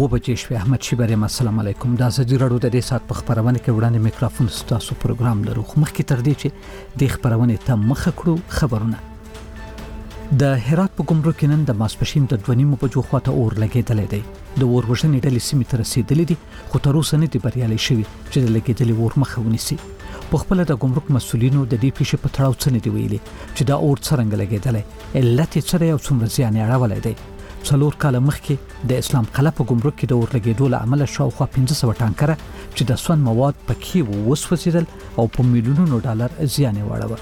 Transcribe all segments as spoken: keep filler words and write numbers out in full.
و بجې شوې. احمد شیبریم السلام علیکم. دا ازادي راډیو د دې سات په خبرونه کې وړاندې میکروفون ستاسو پروګرام لرو. خو مخکې تر دې چې د خبرونه ته مخ کړو خبرونه. د هرات په ګمرک کې نن د ماسپښین د دوه نیمو بجو خواته اور لګېدلې دی. د اور وژنې ډلې سیمې ته رسېدلې دي خو تر اوسه نه دي بریالي شوي چې د لګېدلې اور مخه ونیسي. په خپل د ګمرک مسؤلینو د دې پیښې په تړاو څه نه دی ویلي چې دا اور څنګه لګېدلې، علت یې څه دی او څومره زیان یې اړولی دی. څلور کاله مخکې د اسلام قلعه په ګمرک کې د اور لګېدو له امله شاوخوا پنځه سوه ټانکره چې د سون مواد پکې وسوځېدل او په میلیونونو ډالر زیان یې واړوه.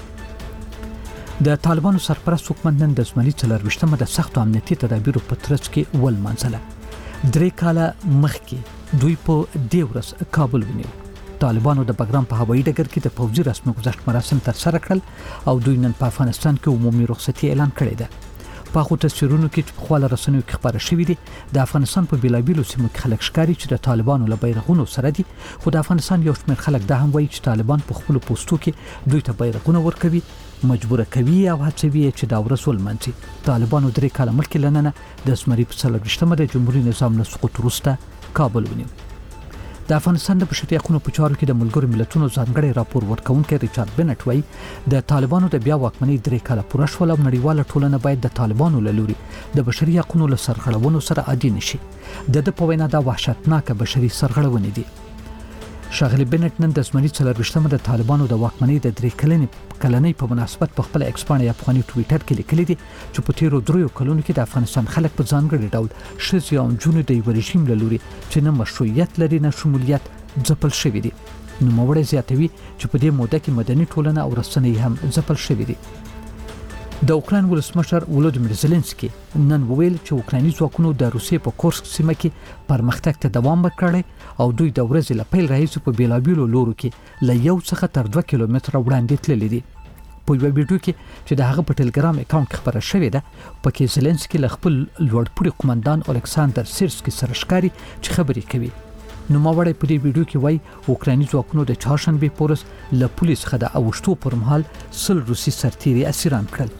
د طالبانو سرپرست حکومت نن د زمري څلرویشتمه د سختو امنیتي تدابیرو په ترڅ کې ولمانځله. درې کاله مخکې دوی په دې ورځ کابل ونیو. طالبانو د بګرام په هوایي ډګر کې د پوځي رسمي ګذشت مراسم ترسره کړل او دوی نن په افغانستان کې عمومي رخصتي اعلان کړې ده. په خو تصویرونو کې چې په خواله رسنیو کې خبره شوې دي د افغانستان په بیلابیلو سیمو کې خلک ښکاري چې د طالبانو له بیرغونو سره دي، خو د افغانستان یو شمېر خلک دا هم وایي چې طالبان په خپلو پوسټو کې دوی ته بیرغونه ورکوي، مجبوره کوي او هڅوي چې دا ورځ ولمانځي. طالبانو درې کاله مخکې لننه د زمري په څلرویشتمه د جمهوریت نظام له سقوط وروسته کابل ونیو. د افغانستان د بشري حقوقو په چارو کې د ملګرو ملتونو ځانګړی راپور ورکونکي ریچارډ بنټ وایي د طالبانو د بیا واکمنۍ درې کاله پوره شول او نړیواله ټولنه باید د طالبانو له لوري د بشري حقوقو له سرغړونو سره عادي نشي. د د په وینا دا وحشتناکه بشري سرغړونې دي. ښاغلي بنټ نن د زمري څلرویشتمه د طالبانو د واکمنۍ د درې کلنې کلنۍ په مناسبت په خپل ایکس باندې افغاني ټویټر کې لیکلي دي چې په تیرو دریو کلونو کې د افغانستان خلک په ځانګړي ډول ښځې او نجونې د یوه رژیم له لوري چې نه مشروعیت لري نه شمولیت ځپل شوي دي. نوموړی زیاتوي چې په دې موده کې مدني ټولنه او رسنۍ هم ځپل شوي دي. د اوکراین ولسمشر ولودیمیر زيلنسکي نن وویل چې اوکرایني ځواکونو د روسیې په کورسک سیمه کې پرمختګ ته دوام ورکړی او دوی د ورځې له پیل راهیسې په بیلابیلو لورو کې له یو څخه تر دوه کیلومتره وړاندې تللي دي. په یوه ویډیو کې چې د هغه په ټلګرام اکاونټ کې خبره شوې ده پکې زيلنسکي له خپل لوړپوړي قومندان الکساندر سیرسکي سره ښکاري چې خبرې کوي. نوموړی په دې ویډیو کې وایي اوکرایني ځواکونو د چهارشنبې په ورځ له پولیس څخه د اوښتو پر مهال سل روسي سرتیري اسیران کړل.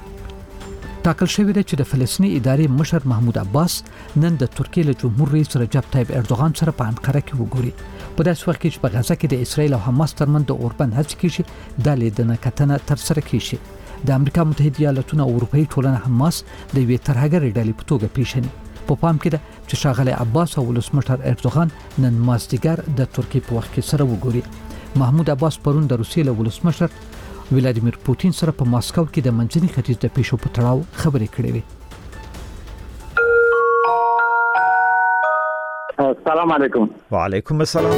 ټاکل شوې ده چې د فلسطیني ادارې مشر محمود عباس نن د ترکیې له جمهور رئیس رجب طیب اردوغان سره په انقره کې وګوري. په داسې وخت کې چې په غزه کې د اسرایل او حماس ترمنځ د اوربند هڅې کېږي دا لیدنه کتنه ترسره کېږي. د امریکا متحده ایالاتونو او اروپایي ټولنه حماس د یوې ترهګرې ډلې په توګه پیژني. په پام کې ده چې ښاغلی عباس او ولسمشر اردوغان نن مازدیګر د ترکیې په وخت کې سره وګوري. محمود عباس پرون د روسیې له ولسمشر ولادیمیر پوتین سره په ماسکو کې د منځني ختیځ د پیښو په تړاو خبرې کړې وې. السلام علیکم. وعلیکم السلام.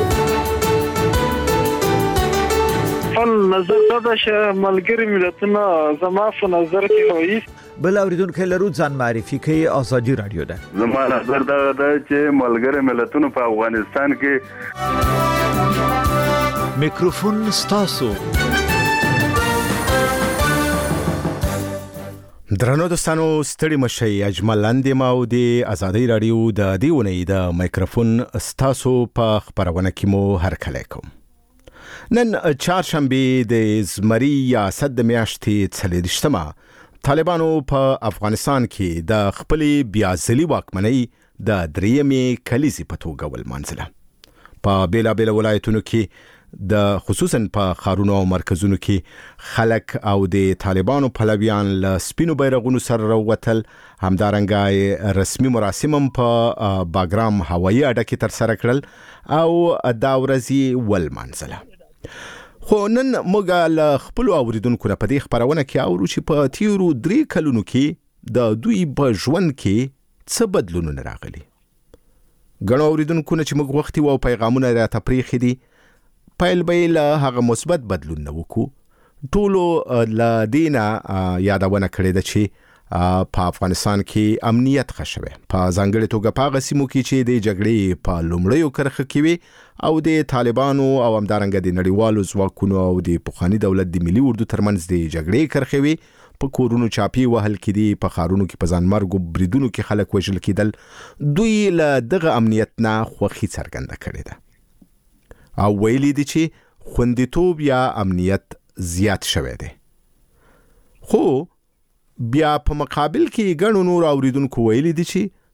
فن نظر دا چې ملګری ملتونه زما په نظر کې وایي بل اوریدونکو لرو ځان معرفي کوي. ازادي رادیو ده. زما نظر دا ده چې ملګری ملتونه په افغانستان کې میکروفون ستاسو. درنو دوستانو ستړي مشي اجمل لاندې ما او د ازادي رادیو د دیونې د میکروفون ستاسو په خبرونه کې مو هر کله کوم. نن چهارشنبه د زمري یا صد میاشتې څلېرویشتمه طالبانو په افغانستان کې د خپلې بیازلي واکمنۍ د درېیمې کلیزې په توګه ولمانځله. په بیلابیل ولایتونو کې د خصوصا په ښارونو او مرکزونو کې خلک او د طالبانو پلویان له سپینو بیرغونو سره راووتل. همدارنګه رسمي مراسم په باګرام هوایي اډه کې ترسره کړل او دا ورځ ولمانځله. خو نن موږ له خپلو اوریدونکو نه په دې خبرونه کې اورو چې په تیرو درې کلونو کې د دوی په ژوند کې څه بدلونونه راغلي. ګڼو اوریدونکو نه چې موږ وختي او پیغامونه راته پرېښي دي پیل به له هغه مثبت بدلون نه وکړو. ټولو له دې نه یادونه کړې ده چې په افغانستان کې امنیت ښه شوی، په ځانګړې توګه په هغه سیمو کې چې د جګړې په لومړیو کرښه کې وي او د طالبانو او همدارنګه د نړیوالو ځواکونو او د پخواني دولت د ملي اردو ترمنځ د جګړې کرښې وي. په کورونو چاپی وهل کېدي، په ښارونو کې په ځانمرګو بریدونو کې خلک وژل کېدل. دوی له دغه امنیت نه خوښي څرګنده کړې ده او ویلي دي چې خوندیتوب یا امنیت زیات شوی دی. خو بیا په مقابل کې ګڼو نور اوریدونکو ویلي دي چې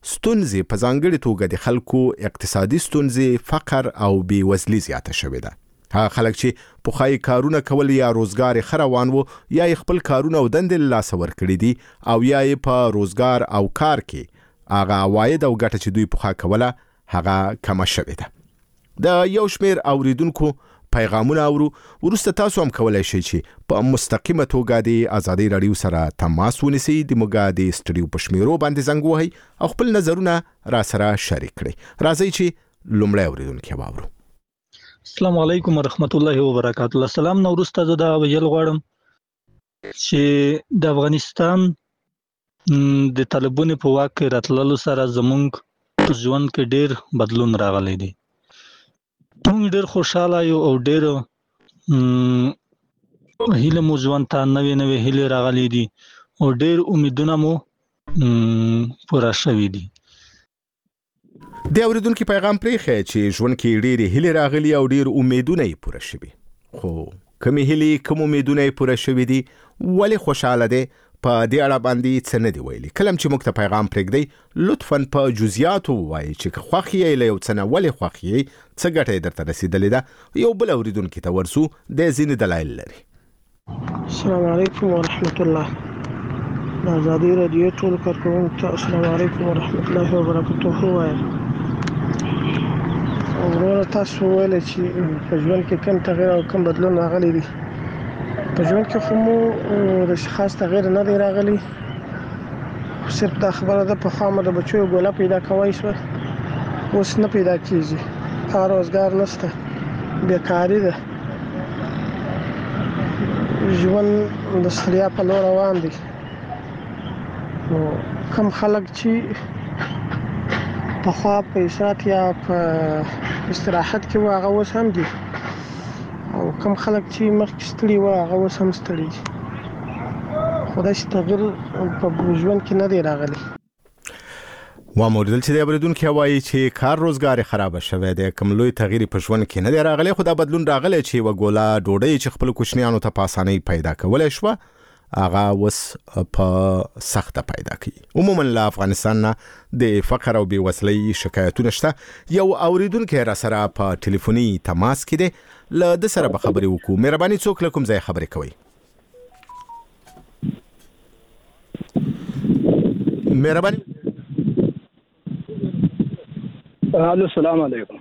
ستونزې په ځانګړي توګه د خلکو اقتصادي ستونزې، فقر او بېوزلي زیاته شوې ده. هغه خلک چې پخوای کارونه کول یا روزګار خروان وو یا خپل کارونه او دندې لاس ور کړی دي او یا په روزګار او کار کې هغه عواید او ګټه چې دوی پخوا کوله هغه کم شوې ده. د یو شمیر اوریدونکو پیغامونه اورو. ورسته تاسو هم کولای شئ چې په مستقیمه توګه د ازادي رادیو سره تماس ونیسئ، د موږ د سټډیو په شمیرو باندې زنګ وهئ او خپل نظرونه را سره شریک کړئ. راځئ چې لومړی اوریدونکي واورو. السلام علیکم ورحمت الله وبرکاتہ. السلام نو ورسته زه دا ویل غواړم چې د افغانستان د طالبانو په واک راتللو سره زمونږ ژوند کې ډیر بدلون راغلی دی. موږ ډیر خوشاله یو او ډیر هیله مو ژوند ته نوې نوې هیله راغلي دي او ډیر امیدونه مو پوره شوي دي. د اوریدونکو پیغام پرېښی چې ژوند کې ډېرې هیلې راغلي او ډېر امیدونه یې پوره شوي. خو کومې هیلې کوم امیدونه یې پوره شوي دي، ولې خوشحاله دی، په دې اړه باندې څه نه دي ویلي. کله چې موږ ته پیغام پرېږدئ لطفاً په جزئیاتو ووایئ چې که خوښ یې له یو څه نه ولې خوښ یې، څه ګټه یې درته رسېدلې ده. یو بل اوریدونکي ته ورسو، د ځینې دلایل لري. السلام علیکم ورحمت الله. د ازادي رادیو ټول کارکوونکو ته السلام علیکم ورحمت الله وبرکاته وایم. ورور تاسو ویل چې په ژوند کې کوم تغییر او کوم بدلون راغلی دی. په ژوند کې خو مو د خاص تغییر نه دی راغلی، صرف دا خبره ده په خامه د بچو ګوله پیدا کوي شو، اوس نه پیدا کیږي، کار روزګار نشته، بیکاری ده، ژوند د ستړیا په لور روان دی. نو کوم خلک چې په خوا په اشراط یا په استراحت کې واغه اوس هم دي، او کوم خلک چې مخکې ستړي و هغه اوس هم ستړي دي. خو داسې تغییر په ژوند کې نه دی راغلی. واوریدل چې د اوریدونکي وایي چې کار روزګار خراب شوی دی، کوم لوی تغییر په ژوند کې نه دی راغلی، خو دا بدلون راغلی چې وګولا ډوډۍ چې خپل کوچنیانو ته په اسانۍ پیدا کولای شو هغه اوس په سخته پیدا کوي. عموما له افغانستان نه د فقر او بېوزلۍ شکایتونه شته. یو اوریدونکی را سره په ټلیفوني تماس کې دی، له ده سره به خبرې وکړو. مهرباني څوک له کوم ځای خبرې کوئ؟ مهرباني. الو السلام علیکم.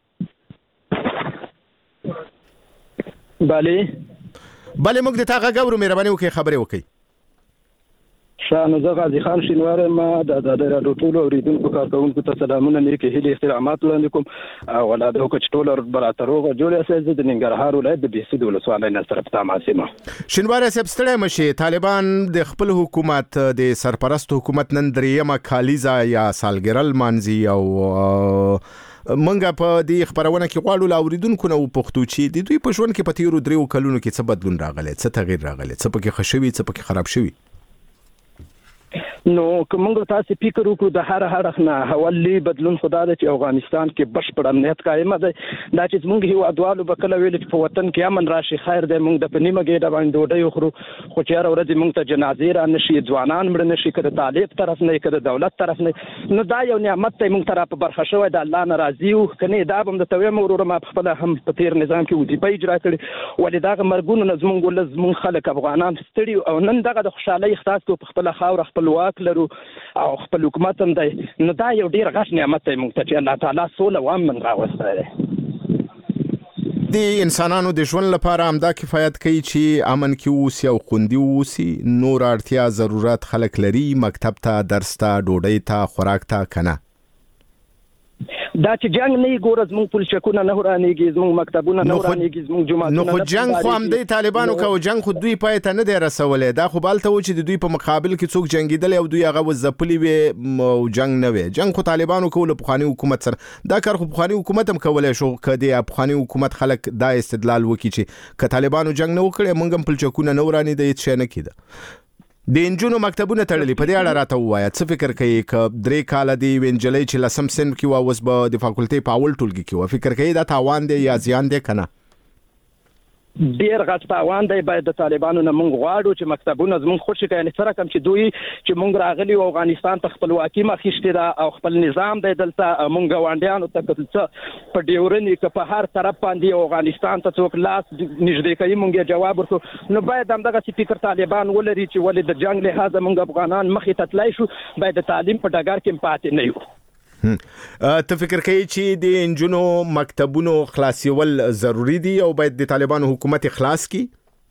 بله بله موږ د تا غږ اورو، مهرباني وکړئ خبرې وکړئ. ښه نو زه غازي خان شینوار یم. د ازادي راډیو ټولو اورېدونکو کارکوونکو ته سلامونه، نیکې هیلې احترامات وړاندې کوم او ولاده وکړه چې ټول راته روغه جوړه اوسئ. زه د ننګرهار ولایت د بهسود ولسوالۍ نه سره په تماس یم. شینواری صاحب ستړی مه شئ. طالبان د خپل حکومت د سرپرست حکومت نن دریمه کالیزه یا سالګرا لمانځي او منګه په دې خبرونه کې غواړو له اوریدونکو نه وپوښتو چې د دوی په ژوند کې په تیرو دریو کلونو کې څه بدلون راغلی، څه تغییر راغلی، څه پکې ښه شوي، څه پکې خراب شوي. نو کومه تاسو فکر وکړو د هر هر نه حوالی بدلون خدا د افغانستان کې بشپړ امنیت قائم دی. دا چې موږ هیوادوالو به کله ویل چې په وطن کې امن راشي خیر دی، موږ د پنیمه ګډه باندې ډوډۍ خورو، خو چې هر ورځ موږ ته جنازې را نشي، ځوانان مړ نشي، کړه طالب طرف نه کړه دولت طرف نه. نو دا یو نعمت دی موږ ته په برخه شوی د الله ناراضي او کني دا هم د توې مرور ما خپل هم په تیر نظام کې وظیفه اجرا کړې، ولې دا مرګونو نظمون ګول زمون خلک افغانان ستړي او نن دغه د خوشحالي احساس کو په خپل خاور خپل واک لرو او خپل حکومت هم دی. نو دا یو ډیر غټ نعمت دی موږ ته چې الله تعالی سوله او امن راوستی دی. د انسانانو د ژوند لپاره همدا کفایت کوي چې امن کې اوسي او خوندي اوسي. نور اړتیا ضرورت خلک لري، مکتب ته، درس ته، ډوډۍ ته، خوراک ته کنه. دا چې جنگ نه ګورز مونږ پولیسونه نه ورانېږي، زموږ مکتبونه نه ورانېږي، زموږ جماعتونه. نو خو جنگ خو هم د طالبانو کو جنگ خو دوی پای ته نه دی رسولې. دا خو بالته و چې د دوی په مقابل کې څوک جنگیدل او دوی هغه وځپلي وي او جنگ نه وي. جنگ خو طالبانو کول په خاني حکومت سره. دا کار خو په خاني حکومت هم کولای شو کدي په خاني حکومت خلک دا استدلال وکړي چې ک طالبانو جنگ نه وکړي مونږ هم پلچکونه نه ورانې دی څه نه کیده. د انجونو مکتبونه تړلي، په دې اړه راته ووایه څه فکر کوي؟ ک درې کاله دی وینجلې چې لسم صنف کې و اوس به د فاکولټي په اول ټولګي کې و، فکر کوي دا تاوان دی یا زیان دی کنه؟ ډیر غټ تاوان دی. باید د طالبانو نه موږ غواړو چې مکتبونه زموږ خوشي کړي، یعنې سره کوم چې دوی چې موږ راغلي او افغانستان ته خپلواکي مخېشتې ده او خپل نظام دی دلته، موږ ګاونډیانو ته که څه په ډیورنې که په هر طرف باندې افغانستان ته څوک لاس نږدې کوي موږ یې جواب ورکړو. نو باید همدغسې فکر طالبان ولري چې ولې د جنګ لحاظه موږ افغانان مخې ته تللی شو، باید د تعلیم په ډګر کې پاتې نه یو. ته فکر کوي چې د انجونو مکتبونو خلاصول ضروری دي او باید د طالبانو حکومت خلاص کی؟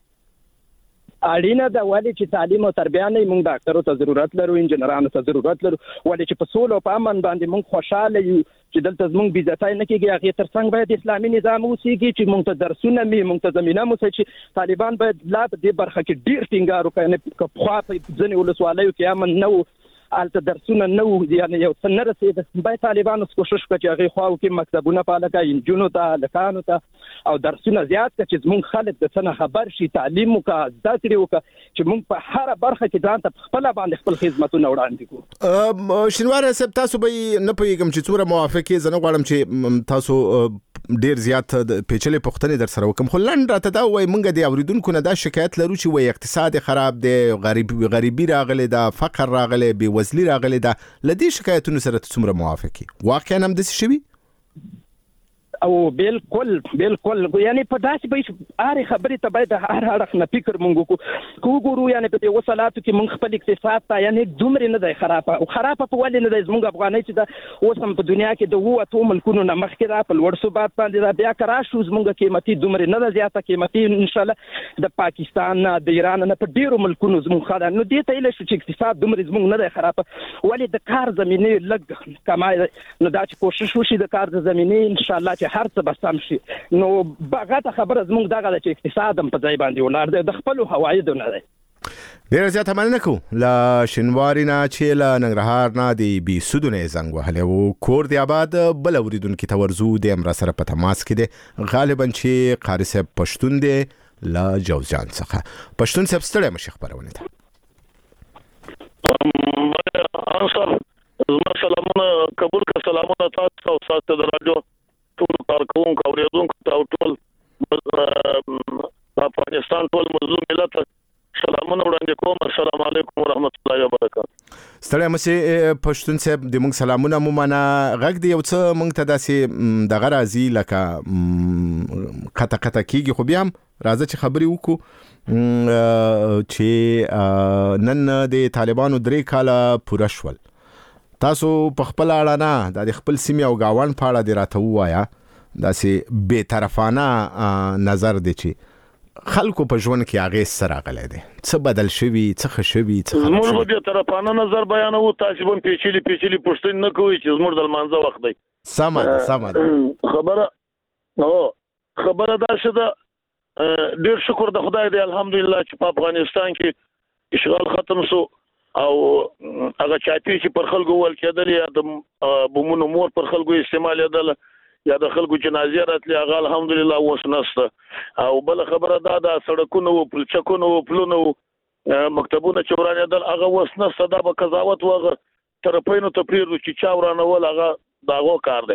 اړینه ده، ولې چې تعلیم او تربیه نه موږ ډاکټرو ته ضرورت لرو، انجنیرانو ته ضرورت لرو، ولې چې په سولو او په امن باندې موږ خوشاله یو چې دلته زموږ بې عزتي نه کېږي. هغې تر څنګ باید اسلامي نظام اوسېږي چې موږ ته درسونه مې موږ ته زمینه مو چې طالبان باید لا په دې برخه کې ډېر ټینګار وکړي. که پخوا په ځینې ولسوالیو کې امن نه و، الته درسونه نه وو، یعنې یو څه نه رسېده، باید طالبانو کوشش وکړي چې هغې خواو کې مکتبونه فعاله کړي، نجونو ته هلکانو ته او درسونه زیات کړي چې زموږ خلک د څه نه خبر شي، تعلیم وکړه، زده کړې وکړه چې موږ په هره برخه کې ځان ته په خپله باندې خپل خدمتونه وړاندې کړو. شینواره صاحب، تاسو به نه پوهېږم چې څومره موافق یې، زه نه غواړم چې تاسو ډېر زیات پیچلې پوښتنې در سره وکړم، خو لنډ راته دا ووایئ، موږ د اورېدونکو نه دا شکایت لرو چې وایي اقتصاد خراب دی، غریبي راغلی ده، فقر راغلی، بې وزلي راغلی ده. له دې شکایتونو سره ته څومره موافق یې؟ واقعا همداسې شوي؟ او بالکل بالکل، یعنی په داسې به هرې خبرې ته باید هر اړخ نه فکر مونږ وکړو. که وګورو یعنې په دې اووه سلاتو کې مونږ خپل اقتصاد ته یعنې دومرې نه دی خرابه، او خرابه په ولې نه دی؟ زموږ افغانۍ چې ده اوس هم په دنیا کې د اووه اتو ملکونو نه مخکې ده، په لوړ ثبات باندې ده. بیا که راشو زموږ قیمتي دومرې نه ده زیاته، قیمتي انشاءالله د پاکستان نه، د ایران نه، په ډېرو ملکونو زموږ ښه ده. نو دې ته هیله شو چې اقتصاد دومرې زموږ نه دی خرابه، ولې د کار زمینې لږ کمای. نو دا چې کوشش وشي د کار د زمینې، انشاءالله چې هر څه به سم شي. نو بغاته خبره زموږ دغه ده چې اقتصاد هم په ځای باندې ولاړ دی، د خپلو هوایدو نه دی. ډېره زیاته مننه کوو له شینواري نه چې له ننګرهار نه د بیسودو نه یې زنګ وهلی و. کور د آباد بل اورېدونکي ته ورځو، دی هم را سره په تماس کې دی، غالبا چې قاري صاحب پښتون دی له جوزجان څخه. پښتون صاحب ستړی مشي خپرونې ته. زما سلامونه قبول که، سلامونه تاسو او تاسو د راډیو ټول کارکونکو او اوریدونکو ته او ټول افغانستان ټول مظلوم ملت سلامونه وړاندې کوم. السلام علیکم ورحمت الله وبرکاته. ستړی مشي پښتون صاحب، د موږ سلامونه مو منه. غږ دی یو څه موږ ته داسې دغه راځي لکه قطع قطع کېږي، خو بیا هم راځه چې خبرې وکړو چې نن د طالبانو درې کاله پوره شول. تاسو په خپل اړه نه د خپل سیمې او گاوند په اړه دې راته ووایه، داسې بې طرفانه نظر دی چې خلکو په ژوند کې هغې څه راغلی دی، څه بدل شوي، څه ښه شوي، څه خراب شوي. زموږ به بې طرفانه نظر بیانوو، تاسې به هم پیچلي پیچلي پوښتنې نه کوئ چې زموږ د لمانځه وخت دی. سمه ده سمه ده. خبره هو خبره داسې ده، ډېر شکر د خدای دی الحمدلله چې په افغانستان کې اشغال ختم شو او هغه چاپی چې پر خلکو ول کېدل، یا د بومونو مور پر خلکو استعمال یادل، یا د خلکو جنازې راتلې، هغه الحمدلله اوس نشته. او بل خبره دا ده، سړکونه و، پلچکونه و، پلونه و، مکتبونه چې ورانېدل هغه اوس نشته. دا به قضاوت و هغه طرفینو ته پرېږدو چې چا ورانول، هغه د هغو کار دی.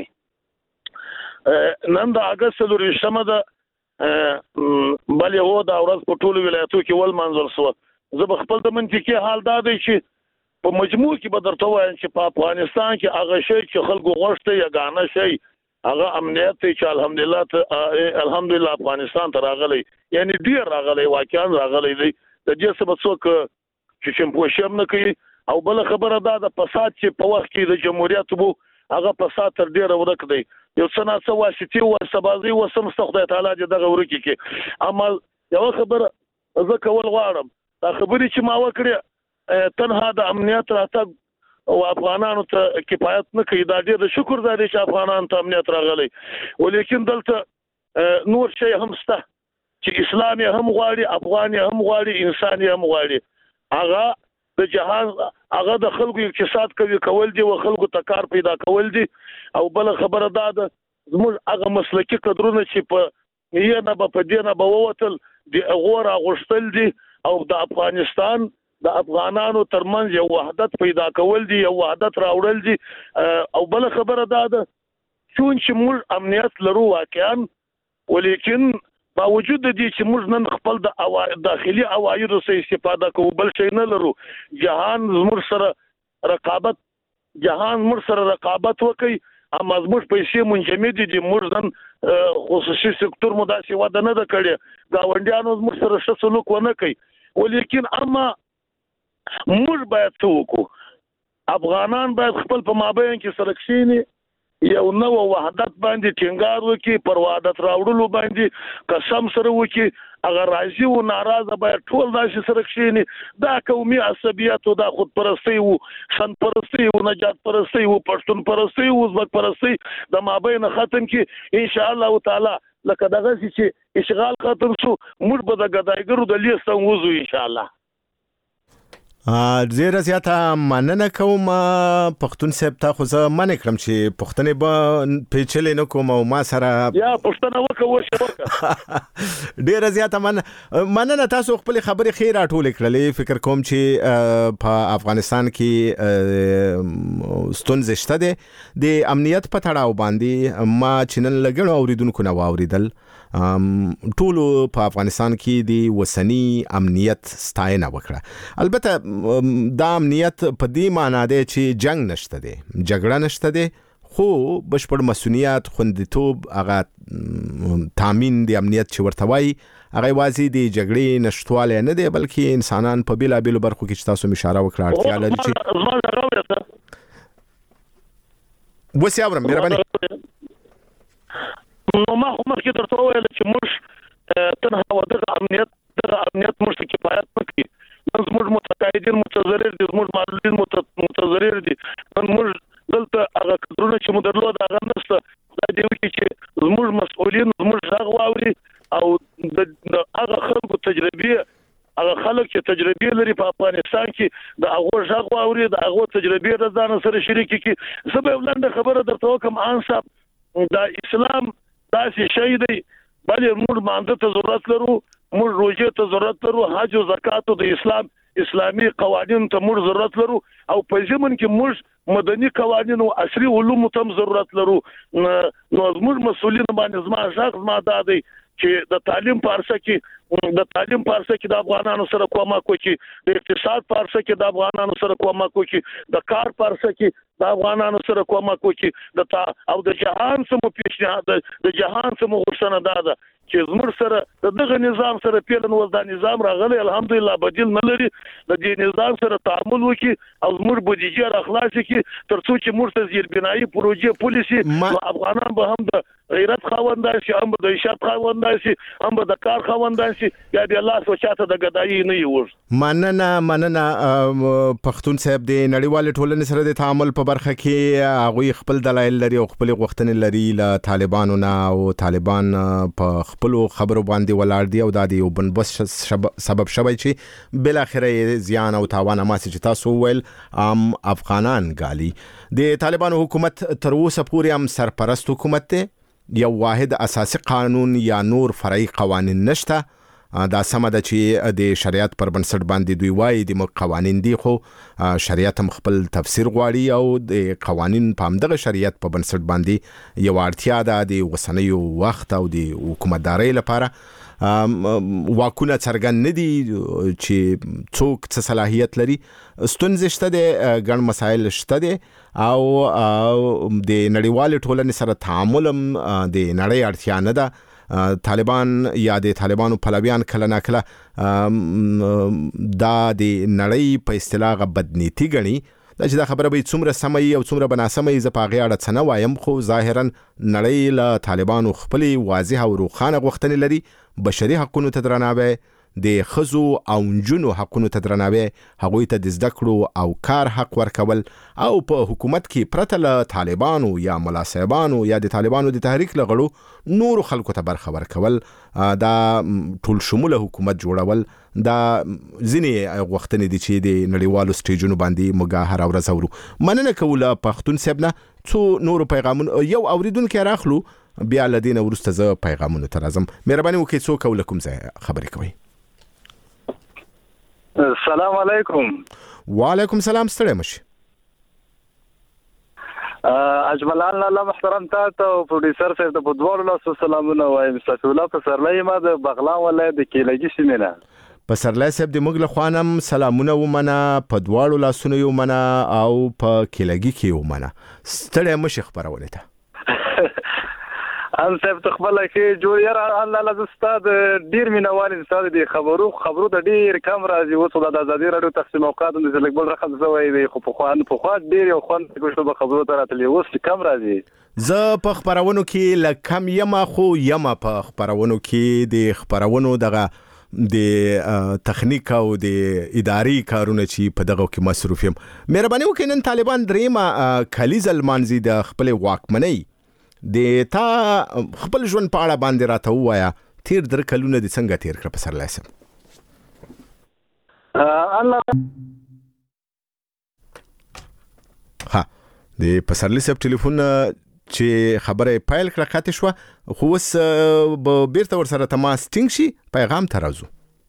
نن د اګست څلرویشتمه ده، بل یو دا ورځ په ټولو ولایتو کې ولمانځل شوه. زه به خپل د منطقي حال دا دی چې په مجموع کې به درته وایم چې په افغانستان کې هغه شی چې خلکو غوښته یګانه شی هغه امنیت دی چې الحمدلله الحمدلله افغانستان ته راغلی، یعنی ډېر راغلی، واقعا راغلی دی. د دې څه به څوک چې چمپوشي هم نه کوي. او بله خبره دا د فساد چې په وخت کې د جمهوریت وو، هغه فساد تر ډېره ورک دی. یو څه ناڅه واسطې وسبازي وسمسته خدای تعالی دې دغه ورکي کې. اما یوه خبره زه کول غواړم، دا خبرې چې ما وکړې تنها د امنیت راتګ او افغانانو ته کفایت نه کوي. دا ډېر د شکر ځای دی چې افغانانو ته امنیت راغلی، ولیکن دلته نور شی هم شته چې اسلام یې هم غواړي، افغان یې هم غواړي، انسان یې هم غواړي. هغه د جهان هغه د خلکو اقتصاد کوي کول دي او خلکو ته کار پیدا کول دي. او بل خبره دا ده، زموږ هغه مسلکي قدرونه چې په یې نه به په دې نه به ووتل، د هغو راغوښتل دي او د افغانستان د افغانانو ترمنځ یو وحدت پیدا کول دي، یو وحدت راوړل دي. او بل خبره دا ده، چون چې موږ امنیت لرو واقعا، ولیکن باوجود د دې چې موږ نن خپل د داخلي عوایدو څخه استفاده کوو بل شي نه لرو جهان زموږ سره رقابت جهان موږ سره رقابت وکي اما زموږ پیسې منجمد دي موږ نن خصوصي سکتور مو داسې وده نه ده کړې گاونډیانو زموږ سره ښه سلوک ونه کوي ولیکن اما موږ باید څه وکړو افغانان باید خپل په مابین کې سره کښیني یو نو وحدت باندې ټینګار وکړي پر وحدت راوړلو باندې قسم سره وکړي اگر راځي او ناراضه باید ټول داسې سره کښیني دا قومي عصبیت او دا خودپرستی او شان پرستی او نجات پرستی او پښتون پرستی او ازبک پرستی د مابین ختم کې ان شاء الله تعالی لکه دغه چې اشغال ختم شو موږ به د ګدایګرو د لیست وځو ان شاء الله زیره زیاته مننه کوم پښتون صاحب ته خو زه منې کړم چې پښتنې به پیچلې نه کوم او ما سره یا پښتنه وکړه ورشه ډیره زیاته مننه مننه تاسو خپل خبرې خیر راټولې کړلې فکر کوم چې په افغانستان کې ستونزې شته دي د امنیت په تړاو باندې ما چې نن لګړو اوریدونکو نه واوریدل ټول په افغانستان کې د وسنی امنیت ستاینه وکړه البته دا امنیت په دې معنی دی چې جنگ نشته دی جګړه نشته دی خو بشپړ مسؤلیت خوندیتوب هغه تامین د امنیت چې ورته وایي هغه واځي د جګړې نشټواله نه دی بلکې انسانان په بیلا بیلو برخو کې چې تاسو اشاره وکړه اړتیا لري چې وسې اورم مهرباني نو ما هم کې درته ویل چې موږ تنها ودغه امنیت دغه امنیت موږ ته کفایت نکوي نن موږ متقاعدین متضرر دي موږ معلولین متضرر دي نن موږ دلته هغه کډرونه چې موږ درلود هغه نشته خدای دې وکړي چې موږ مسؤلین موږ غږ واوري او د هغه خلکو تجربه هغه خلک چې تجربه لري په افغانستان کې د هغه غږ واوري د هغه تجربه د ځان سره شریک کړي سبب ولنده خبره درته کوم ان صاحب د اسلام داسې شی دی بلې موږ مانځه ته ضرورت لرو موږ روزه ته ضرورت لرو حج او زکات د اسلام اسلامي قوانين ته موږ ضرورت لرو او په ځمن کې موږ مدني قوانين او عصري علوم ته ضرورت لرو نو موږ مسؤلین باندې زما ځخ زما دادی چې د تعلیم په ارسه کې د تعلیم په ارسه کې د افغانانو سره کومک وکړي د اقتصاد په ارسه کې د افغانانو سره کومک وکړي د کار په ارسه کې د افغانانو سره کومک وکړي د او د جهان سمو پیشنهاد د جهان سمو غوښتنه ده چې زموږ سره دغه نظام سره پیلن ول دا نظام راغلی الحمدلله بدیل نه لري د دې نظام سره تعامل وکړي او زموږ بودیجه راخلاص کړي ترڅو چې موږ ته زیربنایي پروژې پالیسي افغانان به هم د غیرت خاوندان شي هم د عشت خاوندان شي هم د کار خاوندان شي یا د الله سوچاته د ګدایي نه یور مننه مننه پښتون صاحب د نړیوال ټولنې سره د تعامل په برخه کې هغه خپل دلایل لري او خپل غوښتنې لري ل طالبانو نه او طالبان په خپل خبرو باندې ولاړ دي او د یو بنبس سبب شوی چې بل اخره زیان او تاوان ماسي چې تاسو ویل ام افغانان غالي د طالبانو حکومت تر اوسه پورې هم سرپرست حکومت ته یو واحد اساسي قانون یا نور فرعي قوانين نشته دا سم ده چې د شریعت پر بنسټ باندې دوی وایي د قوانين دي خو شریعت هم خپل تفسیر غواړي او د قوانين په همدغه شریعت په بنسټ باندې یو اړتیا ده د وسنیو وخت او د حکومتداري لپاره واکونه څرګند نه دي چې څوک څه صلاحیت لري ستونزې شته دي ګڼ مسایل شته دي او د نړیوال ټولنې سره تعامل هم د نړۍ اړتیا نه ده طالبان یا د طالبانو پلویان کله نه کله دا د نړۍ په اصطلاح بدنیتی غني دا چې دا خبره به څومره سمي او څومره بناسمي ز په غیاړه څنګه وایم خو ظاهرا نړۍ له طالبانو خپل واضح او روخانه غوښتنې لري بشري حقوقو ته درناوی د خزو او جنو حقوقو ته درناوی هغوی ته د زده کړو او کار حق ورکول او په حکومت کې پرته له طالبانو یا ملاسبانو یا د طالبانو د تحریک لغړو نور خلکو ته برخه ورکول دا ټول شموله حکومت جوړول دا ځینې غوښتنې دي چې د نړیوالو سټیجونو باندې موږ هر ورځ اورو مننه کوله پښتون صاحب نه څو نور پیغامونه یو اوریدونکو راخلو بیا لدین ورسته ز پیغامونه تر اعظم مهرباني وکړئ څو کولکم زه خبرې کوي السلام علیکم وعلیکم سلام ستړی مشه اجملان الله محترم تاسو او پروډوسر صاحب ته په دوه لاسو سلامونه وایم. استاد الله پسرلی ما د بغلان ولایت د کیلګي سیمه نه. پسرلی صاحب د موږ له خوانم سلامونه ومنه، په دواړو لاسونو یې ومنه او په کیلګي کې یې ومنه. ستړی مشي خپرونې ته ان صاحب تخبل کې جوړ یار الله الله استاد ډیر مینوال استاد دی خبرو خبرو د ډیر کم راځي وڅو د ازادي رادیو تقسیم اوقات د زلګ بل رقم زوی دی خو په خوان په خوا ډیر یو خوان کوشش به خبرو ته راتلی اوس کم راځي. زه په خبرونو کې لکم یما خو یما په خبرونو کې د خبرونو دغه د تخنیک او د اداري کارونه چې په دغه کې مصروف یم. مهرباني وکړئ نن طالبان دریمه کلیزه لمانځي د خپل واکمنۍ د تا خپل ژوند په اړه باندې راته ووایه. تیر در کلونه د څنګه تیر کړه پسرلی صاحب؟ الله ها د پسرلی صاحب ټلیفون چې خبره پایل کړه قطع شوه، خو اوس به بیرته ورسره تماس ټینګ شي. پیغام ته راځو.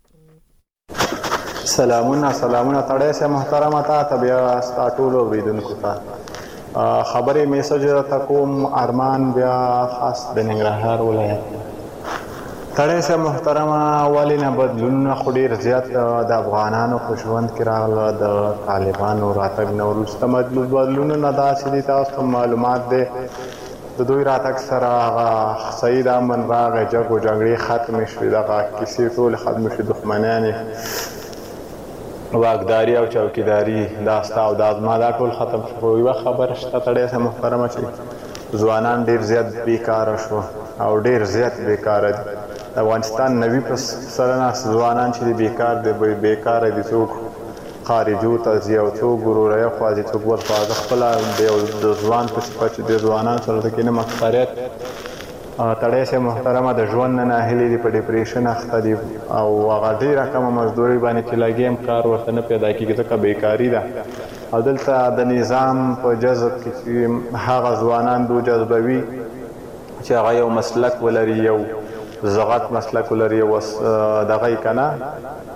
سلامونه سلامونه تړی سه محترمه تا ته بیا ستا ټولو اوریدونکو ته خبرې میسج راته کوم. ارمان بیا خاص د ننګرهار ولایت تړی سه محترمه. ولې نه بدلونونه خو ډېر زیات د افغانانو په ژوند کې راغله. د طالبانو راتګ نه وروسته بدلونونه داسې دي تاسو ته معلومات دی. د دوی راتګ سره هغه سید امن راغی، جګ و جګړې ختمې شوې، دغه کیسې ټولې ختمې شوې، دښمنیانې واکداري او چوکیداري دا ستا او دا زما دا ټول ختم شو. خو یوه خبره شته تړی سه محترمه چې ځوانان ډېر زیات بیکاره شو او ډېر زیات بیکاره دي. د افغانستان نوي سلنه ځوانان چې دي بیکار دي، بیکاره دي. څوک خارجو ته ځي او څوک ګروریه خوا ځي، څوک بل خوا. زه خپله د ځوان په صفت چې د ځوانانو سره د کې نه اکثریت تړی سه محترمه د ژوند نه ناهیلي دي، په ډپریشن اخته دي او هغه ډېره کمه مزدوري باندې چې لګي هم کار ورته نه پیدا کېږي ځکه بیکاري ده. او دلته د نظام په جذب کې چې هغه ځوانان دو جذبوي چې هغه یو مسلک ولري، یو زغت مسلک ولري، یو دغه یې که نه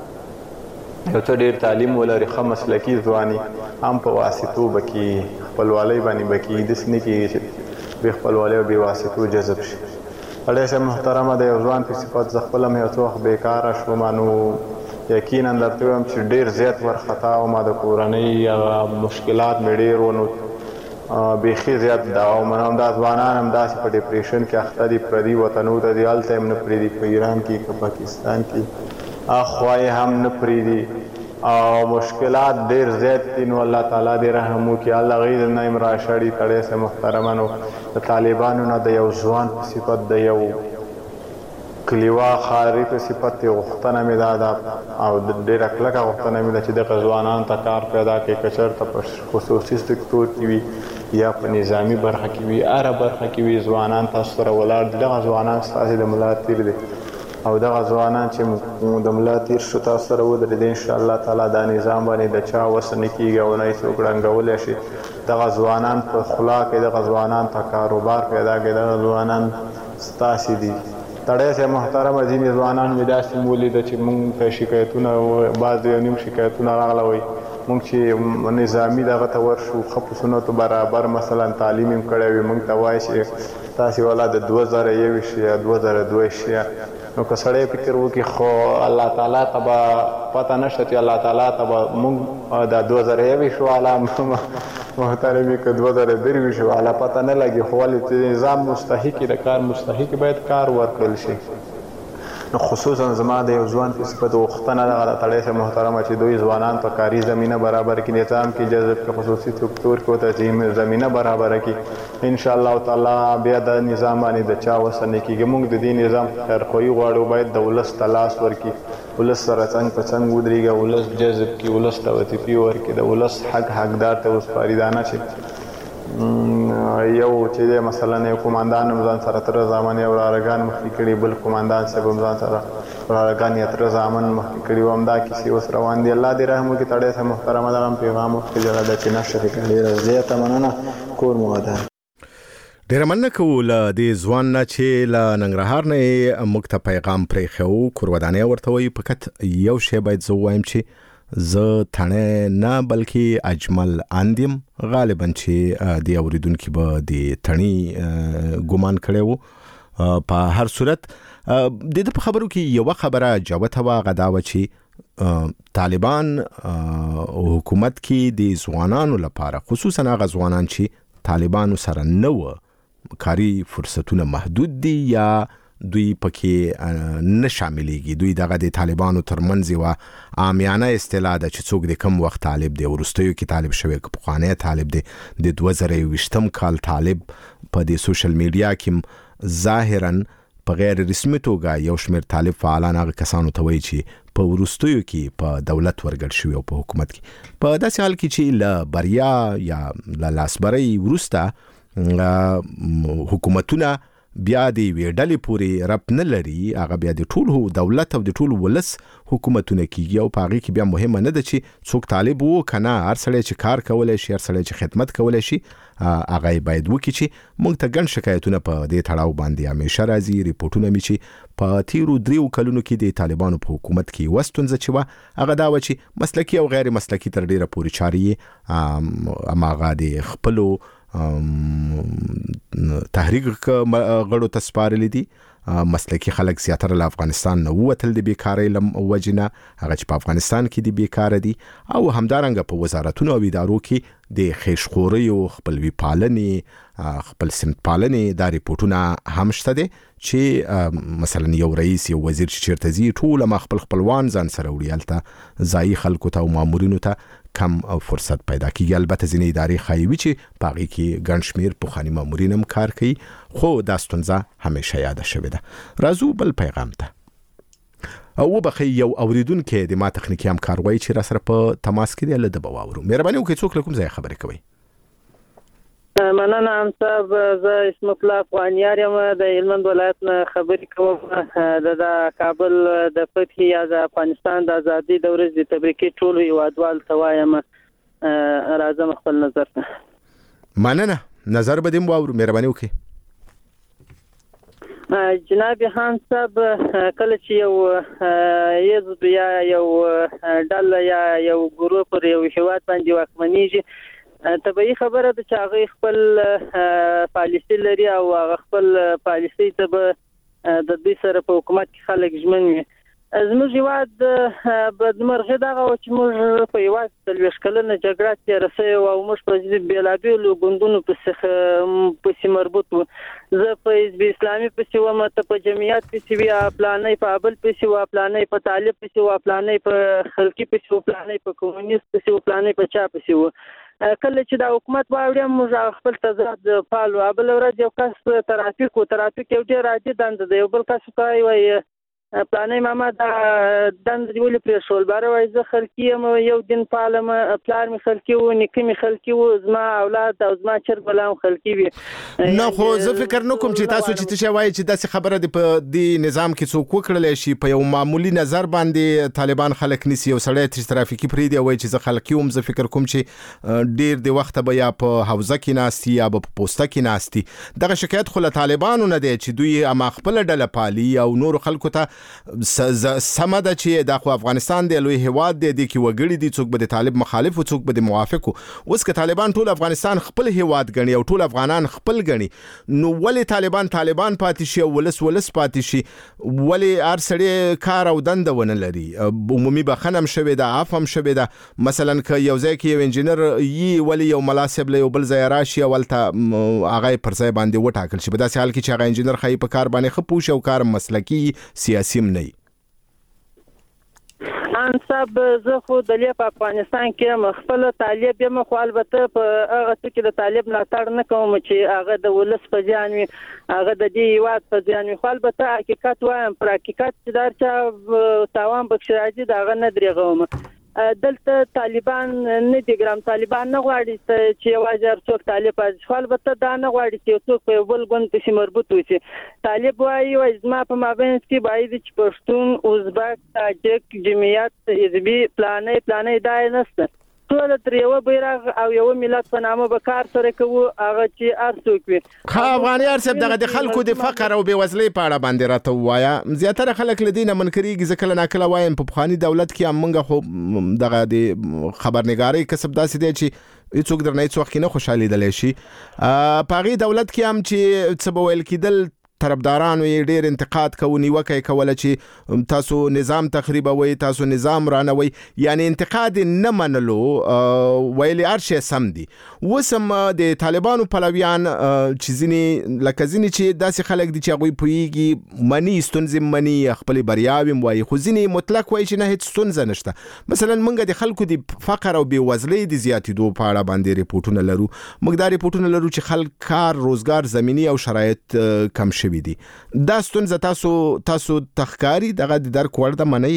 یو څه ډېر تعلیم ولري، ښه مسلکي ځواني هم په واسطو به کې خپلوالۍ باندې به کېږي. داسې نه کېږي چې بې خپلوالۍ او بې واسطو جذب شي. تړی سه محترمه د یو ځوان په صفت زه خپله مې یو څه وخت بیکاره شومه، نو یقینا درته وایم چې ډېر زیات ورخطا ومه. د کورنۍ هغه مشکلات مې ډېر و، نو بیخي زیات دا او منم دا ځوانان هم داسې په ډپریشن کې اخته دي، پردي وطنو ته دي، هلته هم نه پرېږدي، په ایران کې که پاکستان کې اخوا یې هم نه پرېږدي او مشکلات ډېر زیات دي. نو الله تعالی دې رحم وکړي، الله هغوی نه هم راشړي. تړی سه محترمه نو د طالبانو نه د یو ځوان په صفت د یو کلیوا ښاري په صفت یې غوښتنه مې دا ده او ډېره کلکه غوښتنه مې ده چې دغه ځوانانو ته کار پیدا کړي، که چېرته په خصوصي سکتور کې وي یا په نظامي برخه کې وي، هره برخه کې وي ځوانان تاسو سره ولاړ دي. دغه ځوانان ستاسې د ملا تیر دي او دغه ځوانان چې د ملا تیر شو تاسو سره ودرېدي، انشاءالله تعالی دا نظام باندې د چا وس نه کېږي او نه یې څوک ړنګولی شي. دغه ځوانان په خلا کې دغه ځوانان ته کاروبار پیدا کړي، دغه ځوانان ستاسې دي. تړی سه محترمه ځینې ځوانان مې داسې ولیده چې موږ ته شکایتونه بعض یو نیم شکایتونه راغله، وایي موږ چې نظامي دغه ته ورشو ښه په سنتو برابر مثلا تعلیم هم کړی وي، موږ ته وایي چې تاسې والا د دوه زره یویشت یا دوه زره دویشت یا نو که سړی فکر وکړي خو الله تعالی ته به پته نشته چې الله تعالی ته به موږ د دوه زره یویشت والا محترمي که دوه زره درویشت والا پته نه لګي، خو ولې چې نظام مستحق د کار مستحق باید کار ورکړل شي. نو خصوصا زما د یو ځوان په صفت غوښتنه دغه د تړی سه محترمه چې دوی ځوانان په کاري زمینه برابر کړي، نظام کې جذب کړي، خصوصي سکتور کې ورته زمینه برابره کړي. انشاءالله تعالی بیا د نظام باندې د چا وسه نه کېږي. موږ د دې نظام خیرخواهي غواړو، باید د ولس ته لاس ورکړي، ولس سره څنګ په څنګ ودرېږي، ولس جذب کړي، ولس ته وظیفې ورکړي، د ولس حق حقدار ته وسپاري. دا نه چې یو چې دی مثلا یو قماندان هم ځان سره تره زامن یا ورارګان مخکې کړي، بل قماندان صاحب هم ځان سره ورارګان یا تره زامن مخکې کړي و، همدا کیسې اوس روان دي. الله دې رحم وکړي. تړی سه محترمه دغه پیغام وکړي جګړه ده چې نشر کړي. ډېره زیاته مننه، کور مو ودان. ډېره مننه کوو له دې ځوان نه چې له ننګرهار نه یې موږ ته پیغام پرېښی و. کور ودانۍ ورته وایي. فقط یو شی باید زه ووایم چې ز ثنه نه بلکې اجمل اندیم غالبا چې د اوریدونکو به د ثنی ګمان کړو په هر صورت د دې په خبرو کې یو خبره جوته وا غداوه چې طالبان حکومت کې د ځوانانو لپاره خصوصا هغه ځوانان چې طالبانو سره نو کاری فرصتونه محدود دي یا دوی پکې نه شاملېږي. دوی دغه د طالبانو ترمنځ یو عامیانه اصطلاح ده چې څوک د کم وخت طالب دی ورستیو کې طالب شوی که پخوانی طالب دی د دوه زره یوویشتم کال طالب په د سوشل میډیا کې ظاهرا په غیر رسمي توګه یو شمېر طالب فعالان هغه کسانو ته وایي چې په ورستیو کې په دولت ورګډ شوی او په حکومت کې په داسې حال کې چې له بریا یا له لاسبرۍ وروسته حکومتونه بیا د ویډلې پورې رب نه لري هغه بیا د ټول دولت او د ټول ولس حکومتونه کیږي او پاغي کې بیا مهمه نه ده چې څوک طالب وو کنه هر سړی چې کار کولای شي هر سړی چې خدمت کولای شي هغه باید وکړي چې موږ ته ګڼ شکایتونه په دې تړاو باندې همیشه راځي ریپورتونه می چې په تیرو دریو کلونو کې د طالبانو په حکومت کې وستونځ چې وا هغه دا و چې مسلکی او غیر مسلکی تر ډیره پوري چاري اماغه د خپلو تحریک غړو ته سپارلې دي. مسلکی خلک زیاتره له افغانستان نه ووتل د بیکارۍ لم وجنه هغه چې په افغانستان کې د بیکار دي او همدارنګه په وزارتونو او ادارو کې د خیشخوري او خپلوي پالنې خپل سمت پالنې دا ریپورتونه هم شته دي چې مثلا یو رئیس یو وزیر چې چیرته زی ټول ما خپل خپلوان ځان سره وړیالته ځای خلکو ته او مامورینو ته کم فرصت پیدا کیږي. البته ځینې ادارې خایوي چې پاغي کې ګڼ شمیر پوخانی مامورین هم کار کوي خو دا ستونزه همیشه یاد شوی ده. راځو بل پیغام ته او بخي یو اوریدونکو د ما تخنیکی همکار وای چې را سره په تماس کې دی له دباورو مهرباني وکړئ څوک کوم ځای خبرې کوي. مننه ام صاحب زه اسم الله افغانیار یم د هلمند ولایت نه خبرې کوم د کابل د فتح یا د افغانستان د ازادي د ورځې د تبریکي ټول هیوادوال ته وایم راځم خپل نظر ته. مننه نظر بدیم واورو مهرباني وکړئ. جناب خان صاحب کله چې یو یزد یا یو ډله یا یو ګروپ پر یو هیواد باندې واکمنیږي طبيعي خبره ده چې هغه خپل پالیسي لري او هغه خپل پالیسي ته به د دې سره په حکومت کې خلک ژمن وي. زموږ هیواد بدمرغه دغه چې موږ په هیواد د وشکلنه جګړه تیر سوی او موږ په بیلابیلو ګوندونو په مربوط وو. زه په حزب اسلامي په ومه ته په جمعیت په وی پلانې په ابل په وی پلانې په طالب په وی پلانې په خلقي په وی پلانې په کمونیست په وی پلانې په چا په وی کله چې د حکومت واوړم موږ خپل تضاد پالو ابل ورځ یو کس ترافیک او ترافیک یو ډیر راځي دند دی یو بل کس کوي وای پلانې ماما د دند دی ولې پر شول بار وای زه خلکی یم یو دین پالم پلان می خلکی و نیکه می خلکی و زما اولاد او زما چر بلام خلکی وي. نو خو زه فکر نکوم چې تاسو چې تاسو وایي چې داسې خبره دی په دې نظام کې څوک وکړل شي په یو معمولی نظر باندې طالبان خلک نسی او سړی چې ترافیکي پری دی وایي چې زه خلکی وم زه فکر کوم چې ډیر دی وخت به یا په حوزه کې ناشتي یا په پوسټه کې ناشتي دغه شکایت خو له طالبانو نه دی چې دوی اما خپل ډله پالي او نور خلکو ته سمه ده چې دا خو افغانستان دی لوی هیواد دی د کې وګړي دي څوک به د طالب مخالف او څوک به د موافق. اوس که طالبان ټول افغانستان خپل هیواد غني او ټول افغانان خپل غني نو ولې طالبان طالبان پاتې شي او ولس ولس پاتې شي ولې ار سړی کار او دند ونه لري عمومي بخنم شوي دا افهم شوي دا مثلا که یو ځای کې یو انجینر یي ولې یو مناسب له یو بل ځای راشي ولته هغه پر ځای باندې وټاکل شي په داسې حال کې چې هغه انجینر خای په کار باندې خپوش او کار مسلکی سیاسي نه ان صاحب زه خو د لې په افغانستان کې خپل طالب یم خو البته په هغه څه کې د طالب ناتړ نه کوم چې هغه د ولس په ځان وي هغه د دې هیواد په ځان وي خو البته حقیقت وایم پر حقیقت چې درچا تاوان بخش راځي دا غنه درېغوم دلته طالبان نه دي ګرام طالبان نه غواړي چې واجب څوک طالب از البته دا نه غواړي چې څوک په بل ګوند په مربوط وي. طالب وايي او زما په مابین کې باید چې پښتون ازبک تاجک جمعیت حزبي پلانې پلانې دای نشته ټول تر یو بیرغ او یو ملت په نامه به کار سره کوو هغه چې ارڅوک وي. خا افغانیار صاحب دغه د خلکو د فقر او بېوزلۍ په اړه باندې راته وایا. زیاتره خلک لدینه منکرېږي ځکه کله ناکله وایم په پخواني دولت کې هم موږ خو دغه د خبرنګارۍ کسب داسې دی چې هیڅوک درنه هیڅ وخت نه خوشحالېدلی شي. په هغې دولت کې هم چې څه به ویل کېدل طرفدارانو یې ډېر انتقاد کوو نیوکه یې کوله چې تاسو نظام تخریبوئ تاسو نظام رانوئ یعنی انتقاد نه منلو ویلې هر شی سم دي. اوس هم د طالبانو پلویان چې ځینې لکه ځینې چې داسې خلک دي چې هغوی پوهېږي مني ستونزې مني خپلې بریاوې هم وایي خو ځینې مطلق وایي چې نه هېڅ ستونزه نشته. مثلا موږ د خلکو د فقر او بېوزلۍ د زیاتېدو په اړه باندې ریپورټونه لرو. موږ دا ریپورټونه لرو چې خلک کار روزګار زمینی او شرایط کم شوي دي. دا ستونزه تاسو تاسو تخکاری دغه د درک وړ ده منئ؟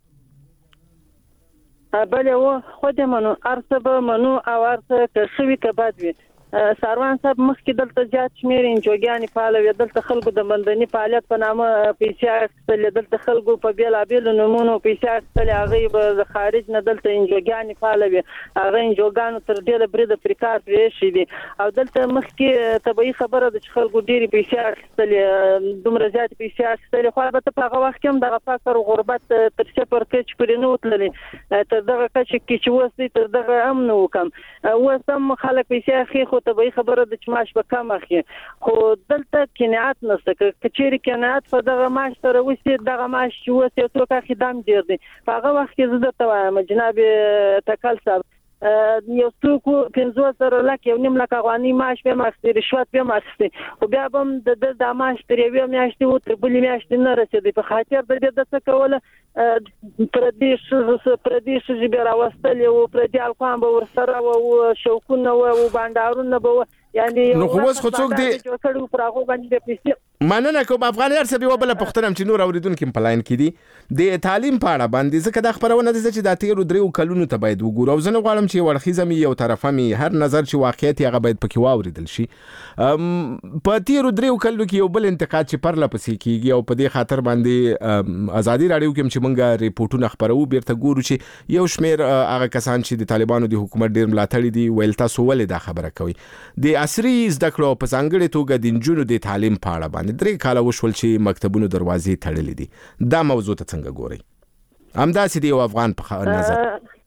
بله و خود منو ارڅه به منو او ارڅه که ښه وي که بد وي. ساروان صاحب مخکې دلته زیات شمېر انجوګانې فعاله وې. دلته خلکو د مندني فعالیت په نامه پیسې اخیستلې. دلته خلکو په بېلابېلو نومونو پیسې اخیستلې. هغوی به د خارج نه دلته انجوګانې فعاله وې. هغه انجوګانو تر ډېره بریده پرې کار پرې ایښی دي او دلته مخکې طبیعي خبره ده چې خلکو ډېرې پیسې اخیستلې دومره زیاتې پیسې اخیستلې خو البته په هغه وخت کې هم دغه فقر او غربت تر صفر کچ پورې نه وتللې. تر دغه کچې کې چې اوس دی تر دغه هم نه و کم. اوس هم خلک پیسې اخلي خو طبیعي خبره ده چې معاش به کم اخلي خو دلته قناعت نشته. که چېرې قناعت په دغه معاش سره وشي دغه معاش چې اوس یو څوک اخلي دا هم ډېر دی. په هغه وخت کې زه درته وایم جناب تکل صاحب یو څوک پنځوس زره لک یو نیم لک افغانۍ معاش به هم اخیستې رشوت به هم اخیستې خو بیا به هم د ده دا معاش تر یوې میاشتې و تر بلې میاشتې نه رسېدی. په خاطر د دې ده څه کوله پردي ښځې پردي ښځې بیا راوستلې وو پردي القان به ورسره وه شوقونه وه و بانډارونه به وه یعنی نو خو اوس خو څوک دی جوړ کړي وو پر هغو باندې د پیسې. مننه کوم افغانیار صاحب یوه بله پوښتنه هم چې نور اورېدونکي هم په لاین کې دي د تعلیم په اړه باندې ځکه دا خپرونه ده چې دا تېرو دریو کلونو ته باید وګورو او زه نه غواړم چې یو اړخیزه مې یو طرفه مې هر نظر چې واقعیت هغه باید پکې واورېدل شي. په تېرو دریو کلونو کې یو بل انتقاد چې پرله پسې کېږي او په دې خاطر باندې ازادي راډیو کې هم چې موږ ریپورټونه خپروو بیرته ګورو چې یو شمېر هغه کسان چې د طالبانو د حکومت ډېر ملاتړي دي ویل تاسو ولې دا خبره کوئ. د عصري زده کړو په ځانګړې توګه د نجونو د تعلیم په اړه باندې درې کاله وشول چې مکتبونو دروازې تړلې دي. دا موضوع ته څنګه ګورئ؟ همداسې د یو افغان په نظر.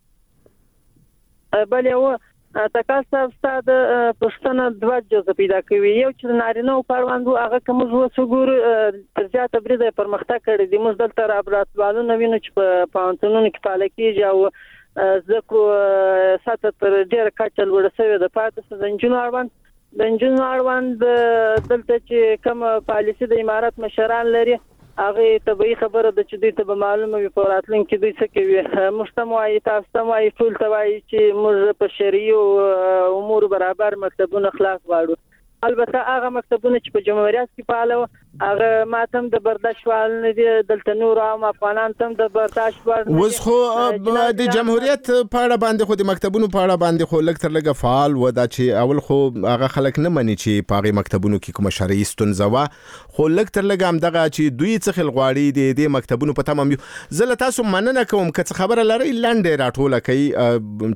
بلې و تکال صاحب ستا د پوښتنه دوه جزه پیدا کوي. یو چې د نارینه‌و کاروان و هغه که موږ اوس وګورو تر زیاته بریده یې پرمختګ کړی دی. موږ دلته لابراتوارونه وینو چې په پوهنتونونو کې فعاله کېږي او زده کړو سطحه تر ډېره کچه لوړه شوې ده. پاتې څه د نجونو اړوند د نجونو اړوند دلته چې کومه پالیسي د امارت مشران لري هغه طبیعي خبره ده چې دوی ته به معلومه وي په راتلونکي کې دوی څه کوي. موږ ته هم وایي تاسو ته هم وایي ټول ته وایي چې موږ په شرعي امورو برابر مکتبونه خلاص غواړو. البته هغه مکتبونه چې په جمهوریت کې فعال وو هغه ماته هم د برداشت وړ نه دي. دلته نور عام افغانان ته هم د برداشت وړ نه دي. اوس خو د جمهوریت په اړه باندې خو د مکتبونو په اړه باندې خو لږ تر لږه فعال و دا چې اول خو هغه خلک نه مني چې په هغې مکتبونو کې کومه شرعي ستونزه وه خو لږ تر لږه همدغه چې دوی څه خل غواړي د دې مکتبونو په تمام یو. زه له تاسو مننه کوم که څه خبره لرئ لنډې راټوله کوي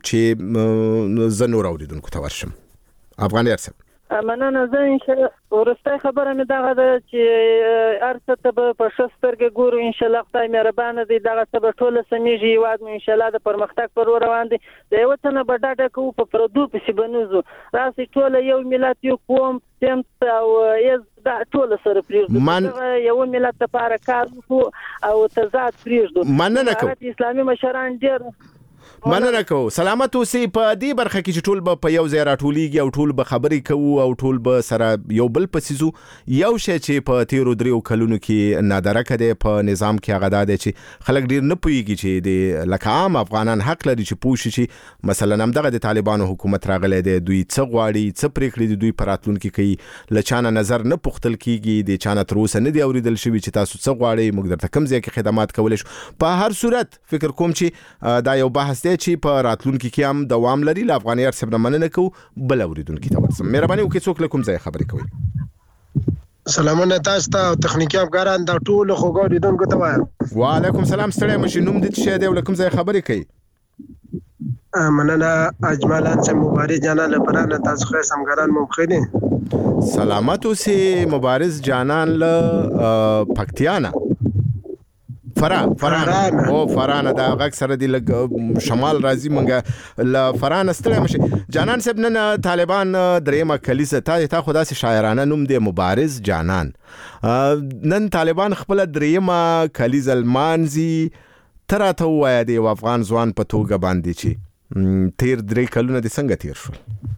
چې زه نور اورېدونکو ته ورشم. افغانیار صاحب مننه. زه انشاءالله وروستۍ خبره مې دغه ده چې هر څه ته به په ښه سترګه ګورو. انشاءالله خدای مهربانه دی دغه څه به ټوله سمیږي. هېواد مو انشاءالله د پرمختګ پر روان دی. د یوه څه نه به ډډه کوو په پردو پسې به نه ځو. راسئ ټوله یو ملت یو قوم سمت او یز دا ټوله سره پرېږدو. یوه ملت لپاره کار وکړو او تضاد پرېږدو. مننه کوم. اسلامي مشران ډېر مننه کوو. سلامت اوسئ. په دې برخه کې چې ټول به په یو ځای راټولیږي او ټول به خبرې کوو او ټول به سره یو بل پسې ځو. یو شی چې په تېرو دریو کلونو کې نادرکه دی په نظام کې هغه دا دی چې خلک ډېر نه پوهېږي چې د لکه عام افغانان حق لري چې پوه شي چې مثلا همدغه د طالبانو حکومت راغلی دی دوی څه غواړي څه پرېکړې دي دوی په راتلونکي کوي. له چا نه نظر نه پوښتل کېږي. د چا نه تر اوسه نه دی اورېدل شوي چې تاسو څه غواړئ موږ درته کوم ځای کې خدمات کولی شو. په هر صورت فکر کوم چې دا یو بحث دی چې په راتلونکي کې هم دوام لري. له افغانیار صاحب نه مننه کوو. بل اورېدونکي ته ورسم. مهرباني وکړئ څوک له کوم ځای خبرې کوئ؟ سلامونه تاسو ته او تخنیکي افغانان د ټولو خوږو لیدونکو ته وایم. وعلیکم سلام. ستړی مشي. نوم دې څه شی دی او له کوم ځای خبرې کوئ؟ مننه اجمالا سے مبارز جانا لپرانه تاسو خو سمګران ممخنه سلامت اوسې مبارز جانان له پکتیانا فرا فران او فران دا غږ سره دی لګ شمال راځي منګه ل فران ستړی مشه جانان صاحب نن طالبان درېمه کلیسه تا تا خدا سي شاعرانه نوم دی مبارز جانان نن طالبان خپل درېمه کلیزه المانزي تراته وای دی افغان ځوان په توګه باندې چی تیر درې کلونه د څنګه تیر شو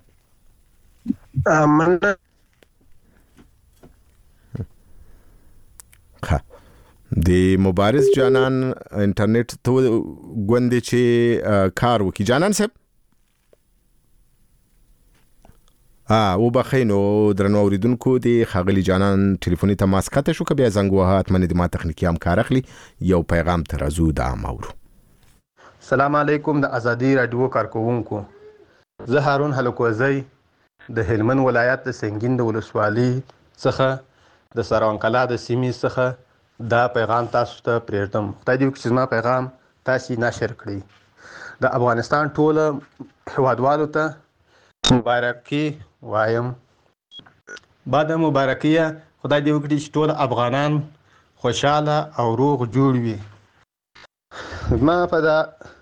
من ها د مبارز جانان انټرنیټ ته غوندې چې کار وکي جانان صاحب ا و بخینو درنو اوریدونکو د خغلی جانان ټلیفوني تماس کته شو کبه زنګ وهات منې د ما تخنیکی هم کار اخلي یو پیغام ترازو د امورو السلام علیکم د ازادي رادیو کارکونکو زه هارون هلکوزی د هلمند ولایت د سنگین د ولسوالۍ څخه د سرونکلا د سیمې څخه دا پیغام تاسو ته پریږدم خدای دې وکړي چې زما پیغام تاسو نشر کړئ د افغانستان ټول هیوادوالو ته مبارکي وایم بعد مبارکیه خدای دې وکړي چې ټول افغانان خوشاله او روغ جوړ وي ما په دا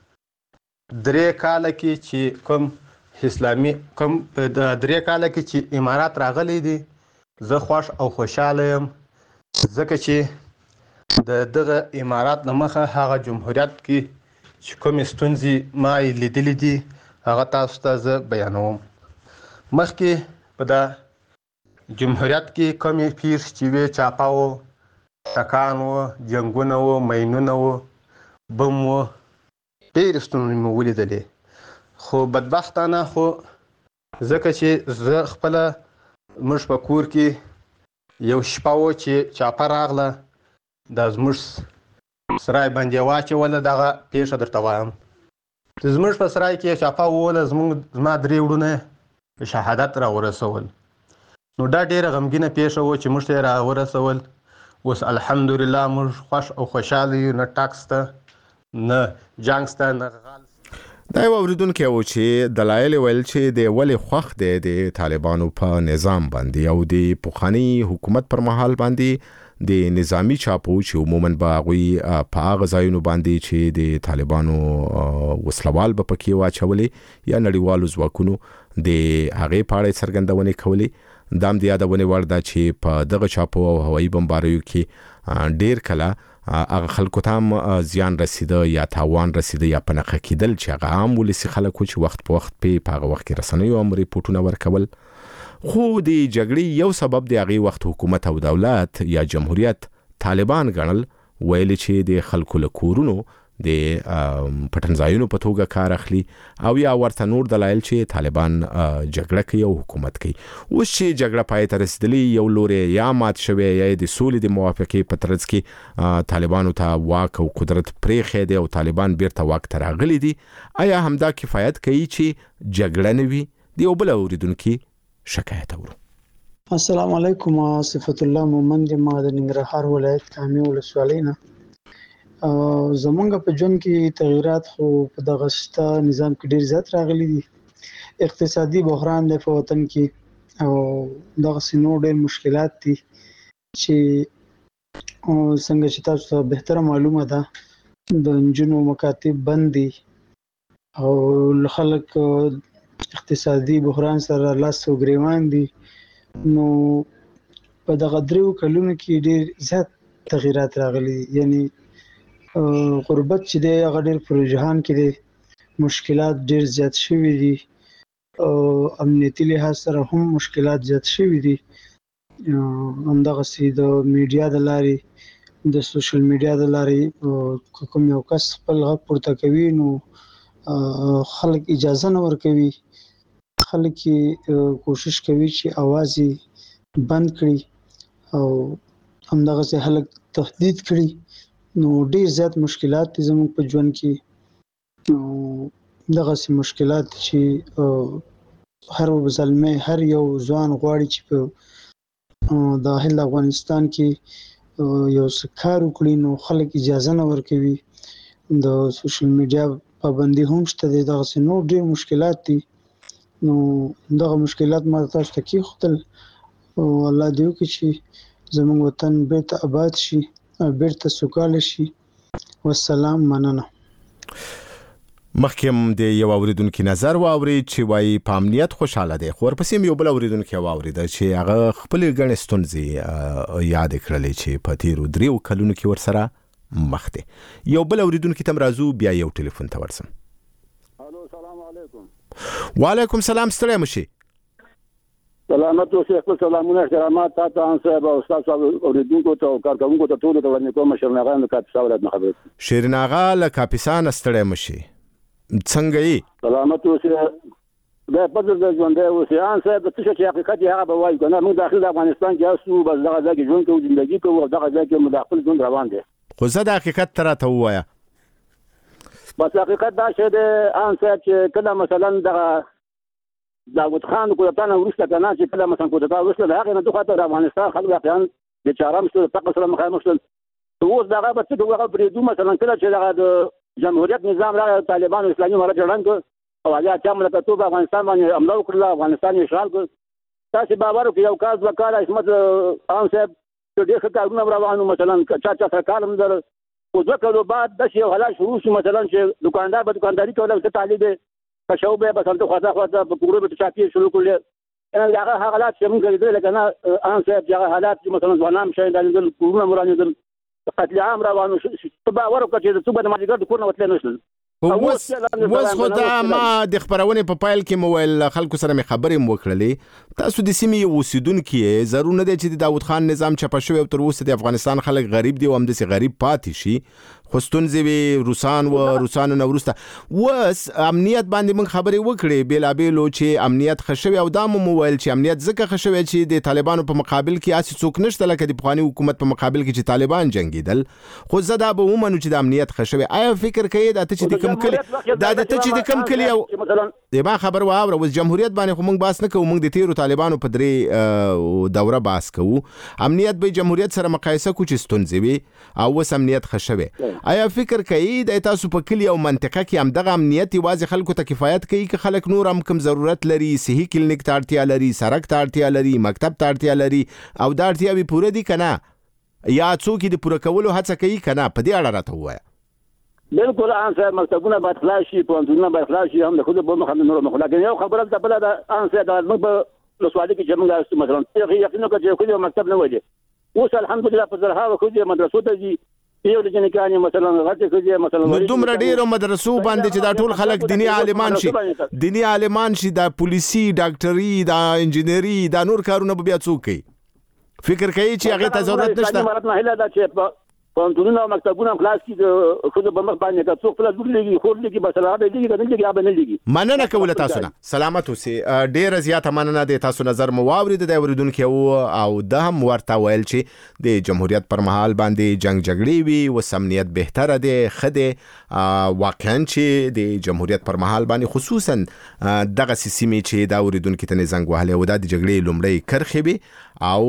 درې کال کې چې کوم اسلامي کوم په درې کال کې چې امارات راغلي دي زه خوش او خوشاله یم ځکه چې د دغه امارات نمخه هغه جمهوریت کې چې کوم ستونزې ما لیدلې دي هغه تاسو ته زه بیانوم مخکې په دا جمهوریت کې کوم پیر چې وی چاپاو ټکان و جنگونه و مینونه و بم و ډېر ستونزې مو ولیدلې خو بدبختانه خو ځکه چې زه خپله موږ په کور کې یو شپه و چې چاپه راغله دا زموږ سرای باندې واچوله دغه پیښه درته وایم زموږ په سرای کې چاپه ووله زموږ زما درې وروڼه شهادت راورسول نو دا ډېره غمګینه پیښه و چې موږ ته یې راورسول اوس الحمدلله موږ خوښ او خوشحاله یو نه ټاکس ته نه جنګ سته نه غال دا یو اوریدونکی و چې دلایل ویل چې د ولې خوښ دی د طالبانو په نظام باندې او د پوخانی حکومت پر مهال باندې د نظامی چاپو چې عموما به غوي په هغه ځایونو باندې چې د طالبانو وسلوال به پکې واچولې یا نړیوالو ځواکونو د هغه پاړې څرګندونې کولې دام د یادونه ورده چې په دغه چاپو او هوایي بمباریو کې ډیر کله هغه خلکو ته زیان رسیده یا تاوان رسیده یا پنهخه کېدل چې هغه عام ولسی خلکو چې وخت په وخت په هغه وخت کې رسنیو هم ریپورتونه ورکول خو د جګړې یو سبب د هغه وخت حکومت او دولت یا جمهوریت طالبان ګڼل ویل چې د خلکو له کورونو د پټنځایونو په توګه کار اخلي او یا ورته نور دلایل چې طالبان جګړه کوي او حکومت کوي اوس چې جګړه پای ته رسیدلې یو لوري یا مات شوی یا د سولې د موافقې په ترڅ کې طالبانو ته واک او قدرت پرېښی دی او طالبان بیرته واک ته راغلي دي آیا همدا کفایت کوي چې جګړه نه وي د یو بل اوریدونکي شکایت اورو السلام علیکم صفت الله مومند ما د ننګرهار ولایت کامي ولسوالۍ نه زمونږ په ژوند کې تغیرات خو په دغه شته نظام کې ډیر زیات راغلي دي اقتصادي بحران د وطن کې او دغه سينو ډیر مشکلات دي چې څنګه چې تاسو ته بهتره معلومه ده د انجنونو مکاتب بند دي او خلک اقتصادي بحران سره لاس او ګریوان دي نو په دغه درو کلونو کې ډیر زیات تغیرات راغلي یعنی غربت چې دی هغه ډېر پر جهان کې دی مشکلات ډېر زیات شوي دي او امنیتي لحاظ سره هم مشکلات زیات شوي دي همدغسې د میډیا د لارې د سوشل میډیا د لارې کوم یو کس خپل غږ پورته کوي نو خلک اجازه نه ورکوي خلک کوشش کوي چې اواز یې بند کړي او همدغسې خلک تهدید کړي نو ډیر زیات مشکلات دي زموږ په ژوند کې دغه سي مشکلات چې هر وبزلمه هر یو ځوان غواړي چې په داخل افغانستان کې یو څه کار وکړي نو خلک اجازه نه ورکوي د سوشل میډیا پابندي هم شته دي، دغسې نور ډېر مشکلات دي. نو دغه مشکلات ما تاسو ته کېښودل او الله دې وکړي چې زموږ وطن بیرته آباد شي او بیرته سوکاله شي. والسلام، مننه. مخکې هم د یو اوریدونکي نظر واورید چې وایي په امنیت خوشحاله دی، خو ورپسې هم یو بل اوریدونکي واوریده چې هغه خپلې ګڼې ستونزې یادې کړلې چې په تېرو دریو کلونو کې ورسره مخ دی. یو بل اوریدونکي ته هم راځو، بیا یو ټلیفون ته ورسم. الو، سلام علیکم. وعلیکم سلام، ستړی مه شئ. سلامت اوسئ. خپل سلامونه احترامات تا ته ان صاحب او ستاسو اوریدونکو ته او کارکوونکو ته ټولو ته وړاندې کوم. شیرین آغا له کاپیسا ولایت نه خبرې. شیرین آغا له کاپیسا نه ستړی مه شئ. څنګه یې؟ سلامت اوسئ. دا پدې د ژوندۍ اوسئ. ان صاحب څه چې حقیقت یې هغه به وایو کنه. موږ داخل د افغانستان کې اوسو، بس دغه ځای کې ژوند کوو، ژوندۍ کوو او دغه ځای کې موږ خپل ژوند روان دي. خو زه د حقیقت ته راته ووایه. بس حقیقت دا شی دی ان صاحب چې کله مثلا دغه داود خان کودتا نه وروسته کنه چې کله مثلا کودتا وروسته د هغې نه دغه د افغانستان خلک واقعا بیچاره هم شول، فقر سره مخامخ شول. اوس دغه به څه کوو، هغه پرېږدو. مثلا کله چې دغه د جمهوریت نظام راغی، طالبانو اسلامي امارت جوړ کړ او هغه اتیا مملکتونه په افغانستان باندې حمله وکړله، افغانستان یې اشغال کړ. تاسې باور وکړئ یو کال دوه کاله عصمت خان صاحب ډېر ښه کارونه روان وو، مثلا چا چا سره کار هم در. خو دوه کلو بعد داسې یو حالات شروع شو مثلا چې دوکاندار به دوکانداري کوله، څه طالب یې کشو به بس هلته خواته خواته په کورو به چاپي شروع کړل. هغه حالات چې موږ لیدل لکه نه ان صاحب هغه حالات چې مثلا ځوانان شاید لیدل، کورونه مو رانیدل، قتل عام روانو. باور وکړه چې څوک به د مازدیګر د کور نه وتلی نه شول. اوس خو دا ما د خپرونې په پایل کې مو ویل خلکو سره مې خبرې مو وکړلې، تاسو د سیمې یو اوسېدونکي یې، ضرور نه دی چې د داود خان نظام چپه شوی او تر اوسه د افغانستان خلک غریب دي او همداسې غریب پاتې شي. خو ستونزې وې روسان و روسانو نه وروسته. اوس امنیت باندې موږ خبرې وکړې بېلابېلو چې امنیت ښه شوی، او دا مو وویل چې امنیت ځکه ښه شوی چې د طالبانو په مقابل کې هسې څوک نشته لکه د پخواني حکومت په مقابل کې چې طالبان جنګېدل. خو زه دا به ومنو چې د امنیت ښه شوی. آیا فکر کوئ دا ته چې د کوم کلي دا د ته چې د کوم کلي او د ما خبر واوره، اوس جمهوریت باندې خو موږ بحث نه کوو، موږ د تېرو طالبانو په درې دوره بحث کوو. امنیت به جمهوریت سره مقایسه کوو چې ستونزې وي او اوس امنیت ښه شوی. آیا فکر کوئ د تاسو په کلي او منطقه کې همدغه امنیت یوازې خلکو ته کفایت کوي که خلک نور هم کوم ضرورت لري، صحي کلینیک ته اړتیا لري، سړک ته اړتیا لري، مکتب ته اړتیا لري او دا اړتیاوې پوره دي که نه؟ یا څوک یې د پوره کولو هڅه کوي که نه؟ په دې اړه راته ووایه. بالکل ان صاحب مکتبونه باید خلاص شي، پوهنتونونه باید خلاص شي، هم د ښځو په مخ هم د نورو مخ. لکن یو خبره ده بله ده ان صاحب موږ په ولسوالۍ کې چې موږ مثلا یقین وکړو چې ښځې مکتب نه وځي. اوس الحمدلله په زرهاوو ښځې مدرسو ته ځي، یو د جنکانې مثلا غټې ښځې مثلا نو دومره ډېرو مدرسو باندې چې دا ټول خلک دیني عالمان شي دیني عالمان شي دا پولیسي، ډاکټري، دا انجینري، دا نور کارونه به بیا څوک کوي؟ فکر کوي چې هغې ته ضرورت نشته؟ پوهنتونونه او مکتبونه هم خلاص کړي، د ښځو په مخ باندې که څوک خپله لور لېږي، خور لېږي، بس هغه به لېږي، که نه لېږي هغه به نه لېږي. مننه کوله تاسو نه. سلامت اوسئ. ډېره زیاته مننه د تاسو نظر مو واورېد د اورېدونکي او ده هم ورته ویل چې د جمهوریت پر مهال باندې جنګ جګړې وي، اوس امنیت بهتره دی، ښه دی. واقعا چې د جمهوریت پر مهال باندې خصوصا دغه سیمې چې دا اورېدونکي ته زنګ وهلی و دا د جګړې لومړۍ کرښې وي او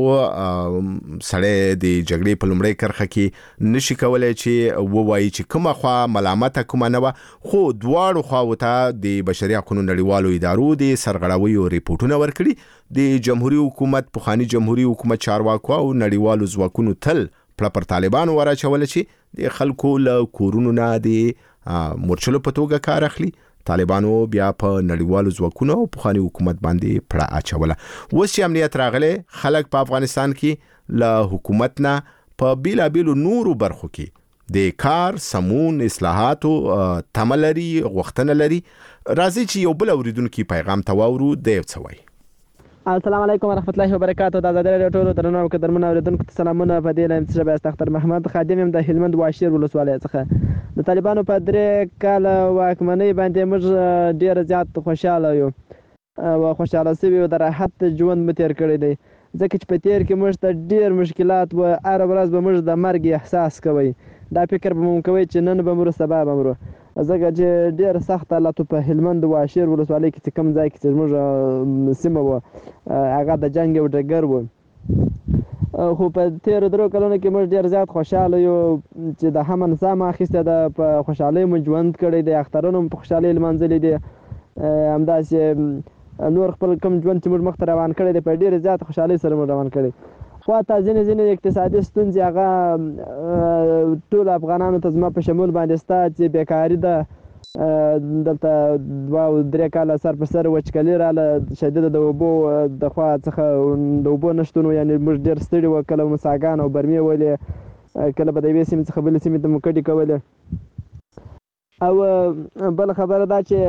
سړی د جګړې په لومړۍ کرښه کې نشي کولای چې ووایي چې کومه خوا ملامته کومه نه وه، خو دواړو خواو ته د بشري حقونو نړیوالو ادارو د سرغړاویو ریپورټونه ورکړي. د جمهوري حکومت پخواني جمهوري حکومت چارواکو او نړیوالو ځواکونو تل پړه پر طالبانو وراچوله چې د خلکو له کورونو نه د مورچلو په توګه کار اخلي. طالبانو بیا په نړیوالو ځواکونو او پخواني حکومت باندې پړه اچوله. اوس چې امنیت راغلی، خلک په افغانستان کې له حکومت نه په بیلابیلو نورو برخو کې د کار، سمون، اصلاحاتو تمه لري، غوښتنه لري. راځئ چې یو بل اورېدونکي پیغام ته واورو، دی یو څه وایي. السلام علیکم ورحمت الله وبرکاتو. د ازادي راډیو ټولو درنو او قدرمنو اورېدونکو ته سلامونه. په دې لایم څه به اختر محمد خادم یم د هلمند واشیر ولسوالۍ څخه. د طالبانو په درې کاله واکمنۍ باندې موږ ډېر زیات خوشاله یو او خوشاله سوي او د راحت ژوند مو تېر کړی دی، ځکه چې په تېر کې موږ ته ډېر مشکلات و. هره ورځ به موږ د مرګ احساس کوئ، دا فکر به مو کوئ چې نن به مرو سبا به مرو، ځکه چې ډېر سخت حالات په هلمند واشیر ولسوالۍ کې چې کوم ځای کې چې زموږ سیمه وه هغه د جنګ یو ډګر و. خو په تیر درو کلونو کې موږ ډیر زیات خوشاله یو چې د هم نظام اخیسته د په خوشحالۍ مو ژوند کړی دی، اخترونو په خوشحالۍ لمانځلي دي، همداسې نور خپل کوم ژوند چې موږ مخته روان کړی دی په ډېرې زیات خوشحالۍ سره موږ روان کړی. خو حتی ځینې ځینې اقتصادي ستونزې هغه ټولو افغانانو ته زما په شمول باندې شته چې بیکاري ده، دلته دوه او درې کاله سر په سر وچکلي راغله شدیده د اوبو د خوا څخه د اوبو نشتون، یعنې موږ ډېر ستړي وو، کله مو څاګان او برمې ولې، کله به د یوې سیمې څخه بلې سیمې ته مو کډې کولې. او بل خبره دا چې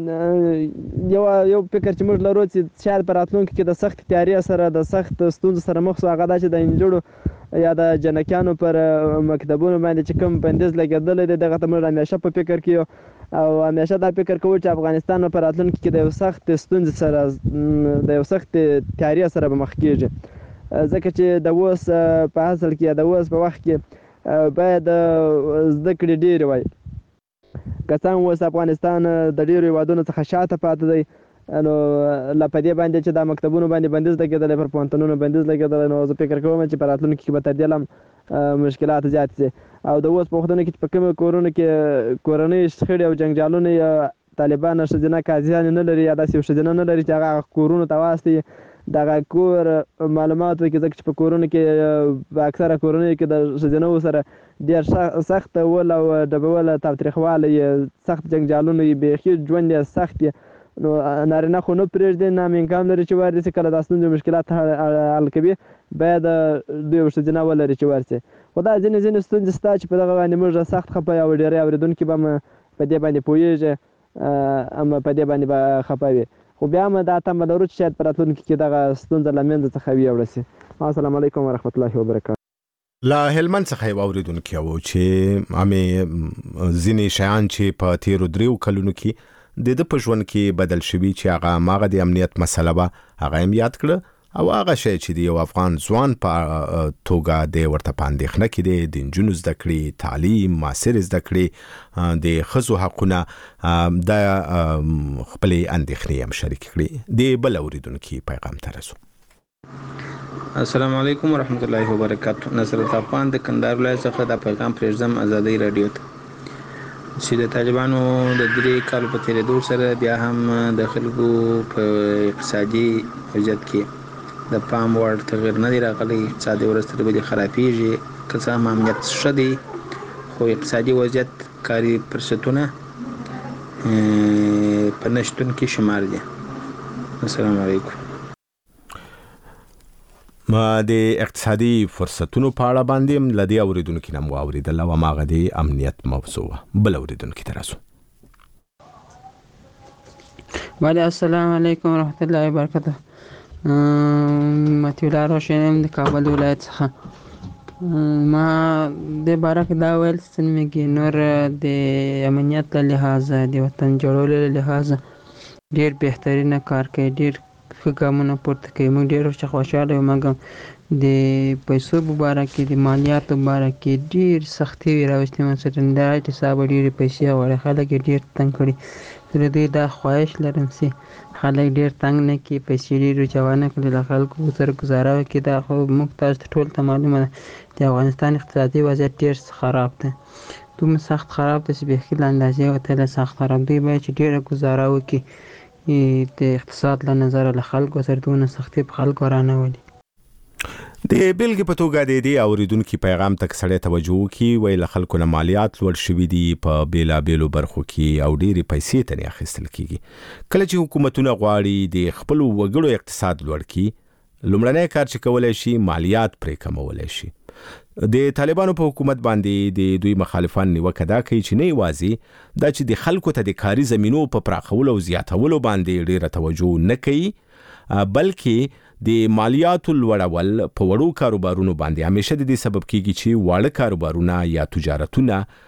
یو یو فکر چې موږ لرو چې شاید په راتلونکي کې د سخت تیاري سره د سخت ستونزو سره مخ شو، هغه دا چې د نجونو یا د جنکیانو پر مکتبونو باندې چې کوم بندیز لګېدلی دی دغه ته موږ همیشه په فکر کې یو او همیشه دا فکر کوو چې افغانستان په راتلونکي کې د یو سخت ستونزې سره د یو سخت تیاري سره به مخ کېږي، ځکه چې د اوس په اصل کې یا د اوس په وخت کې باید زده کړې ډېرې وای. که څنګه اوس افغانستان د ډېرو هېوادونو څخه شاته پاتې دی، نو لا په دې باندې چې دا مکتبونو باندې بندیز لګېدلی، پر پوهنتونونو بندیز لګېدلی، نو زه فکر کوم چې په راتلونکي کې به تر دې هم مشکلات زیات شي. او د اوس په وختونو کې چې په کومو کورونو کې کورنۍ شخړې او جنګجالونه یا طالبان ښځینه قاضیانې نه لري یا داسې یو ښځینه نه لري چې هغه کورونو ته واستوي، دغه کور معلومات وکړي، ځکه چې په کورونو کې په اکثره کورنیو کې د ښځینهو سره ډېر سخت ول او ډبول تاوتریخوالی یې سخت جنګجالونه یې بیخي ژوند یې سخت یې، نو نارینه خو نه پرېږدي، نه امکان لري چې وارد شي کله دا ستونزې مشکلات حل کوي، باید دوی یو ښځینه ولري چې ورد شي. خو دا ځینې ځینې ستونزې شته چې په دغه باندې موږ سخت خفه یو، ډېری اورېدونکي به هم په دې باندې پوهېږي، هم په دې باندې به خفه وي. خو بیا هم دا تمه لرو چې شاید په راتلونکي کې دغه ستونزه له منځه څخه ویوړه شي. السلام علیکم ورحمت الله وبرکاته. لا هلمند څخه یو اوریدونکی و چې امې ځینې شیان چې په تیرو دریو کلونو کې د د په ژوند کې بدل شوي چې هغه ماغه د امنیت مسله به هغه هم یاد کړه، او هغه شی چې د یو افغان ځوان په توګه د ورته په اندېښنه کې دی، د نجونو زده کړې، تعلیم، معاصر زده کړې، د ښځو حقونه، د خپلې اندېښنې هم شریک کړي. د بل اوریدونکي پیغام ته رسو. السلام علیکم ورحمت الله وبرکاته. نصرت افغان د کندهار ولایت څخه دا پیغام پرېږدم ازادۍ راډیو ته، چې د طالبانو د درې کالو په تېرېدو سره بیا هم د خلکو په اقتصادي وضعیت کې د پام وړ تغیر نه دی راغلی، اقتصادي ورځ تر بلې خرابېږي، که څه هم امنیت ښه دی خو اقتصادي وضعیت کاري فرصتونه په نشتون کې شمار دي. السلام علیکم. ما د اقتصادي فرصتونو په اړه باندې هم لدی اوریدونکو نم واوریدل او ماغه د امنیت موضوع. بل اوریدونکو ته راسو. وعلیکم السلام علیکم ورحمت الله وبرکاته. متي الله روشنم د کابل ولایت څخه. ما د بارک دا ویل سنمګي نور د امنیت له لحاظه د وطن جوړولو له لحاظه ډیر بهترینه کار کوي، ډیر ښه ګامونه پورته کوي. موږ ډېر ورڅخه خوشحاله یو، مګر د پیسو په باره کې د مالیاتو په باره کې ډېر سختۍ راوستې، مثلا د رایټ حسابه ډېرې پیسې غواړي، خلک یې ډېر تنګ کړي. زه د دوی دا خواهش لرم چې خلک ډېر تنګ نه کړي، پیسې ډېرې جوا نه کړي، له خلکو سره ګزاره وکړي. دا خو موږ تاسو ته ټولو ته معلومه ده د افغانستان اقتصادي وضعیت ډېر خراب دی، دومره سخت خراب دی چې بیخي له اندازې وتلی سخت خراب. دوی باید چې ډېره ګزاره وکړي د اقتصاد له نظره، له خلکو سره دونه سختي په خلکو رانولي. د بیلګې په توګه د دې اوریدونکو پیغام ته سړی توجه وکړي، وایي له خلکو نه مالیات لوړ شوي دي په بیلابیلو برخو کې او ډېرې پیسې ترې اخیستل کېږي. کله چې حکومتونه غواړي د خپلو وګړو اقتصاد لوړ کړي، لومړنی کار چې کولی شي مالیات پرې کمولی شي. د طالبانو په حکومت باندې د دوی مخالفان نیوکه دا کوي چې نه یوازې دا چې د خلکو ته د کاري زمینو په پراخولو او زیاتولو باندې ډېره توجه نه کوي، بلکې د مالیاتو لوړول په وړو کاروبارونو باندې همیشه د دې سبب کیږي چې واړه کاروبارونه یا تجارتونه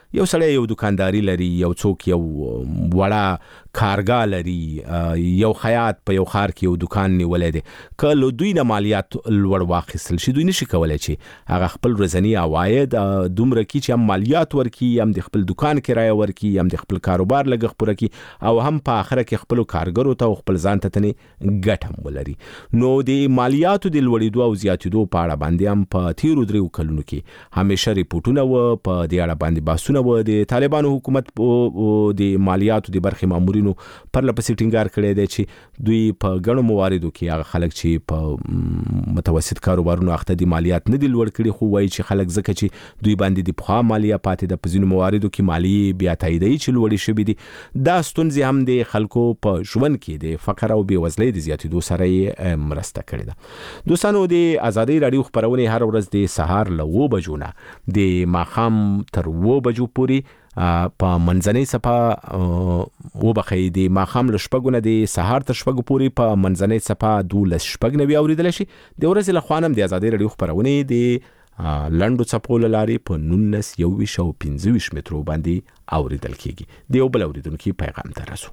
یو سړی یو دکانداري لري، یو څوک یو وړه کارګاه لري، یو خیاط په یو ښار کې یو دکان نیولی دی، که له دوی نه مالیات لوړ واخیستل شي دوی نشي کولی چې هغه خپل ورځني عواید دومره کړي چې هم مالیات ورکړي، هم د خپل دکان کرایه ورکړي، هم د خپل کاروبار لګښت پوره کړي او هم په آخره کې خپلو کارګرو ته او خپل ځان ته تنې ګټه هم ولري. نو د مالیاتو د لوړېدو او زیاتېدو په اړه باندې هم په تیرو دریو کلونو کې همیشه ریپورټونه وه، په دې اړه باندې بحثونه و. د طالبانو حکومت د مالیاتو د برخې مامورینو پرله پسې ټینګار کړی دی چې دوی په ګڼو مواردو کې هغه خلک چې په متوسط کاروبارونو اخته دي مالیات نه دي لوړ کړي، خو وایي چې خلک ځکه چې دوی باندې د پخوا مالیه پاتې ده، په ځینو مواردو کې مالیې بیا تاییدوي چې لوړې شوي دي. دا ستونزې هم د خلکو په ژوند کې د فقر او بېوزلۍ د زیاتېدو سره یې مرسته کړې ده. دوستانو د ازادۍ راډیو خپرونې هر ورځ د سهار له اوه بجو نه د ماښام تر اوه بجو پورې په منځنۍ څپه وبخئ د ماښام له شپږو نه د سهار تر شپږو پورې په منځنۍ څپه دولس شپږ نوي اورېدلی شي. د ورځې له خوا هم د ازادۍ راډیو خپرونې د لنډو څپو له لارې په نولس یوویشت او پنځه ویشت مترو باندې اورېدل کېږي. د یو بل اورېدونکي پیغام ته رسو.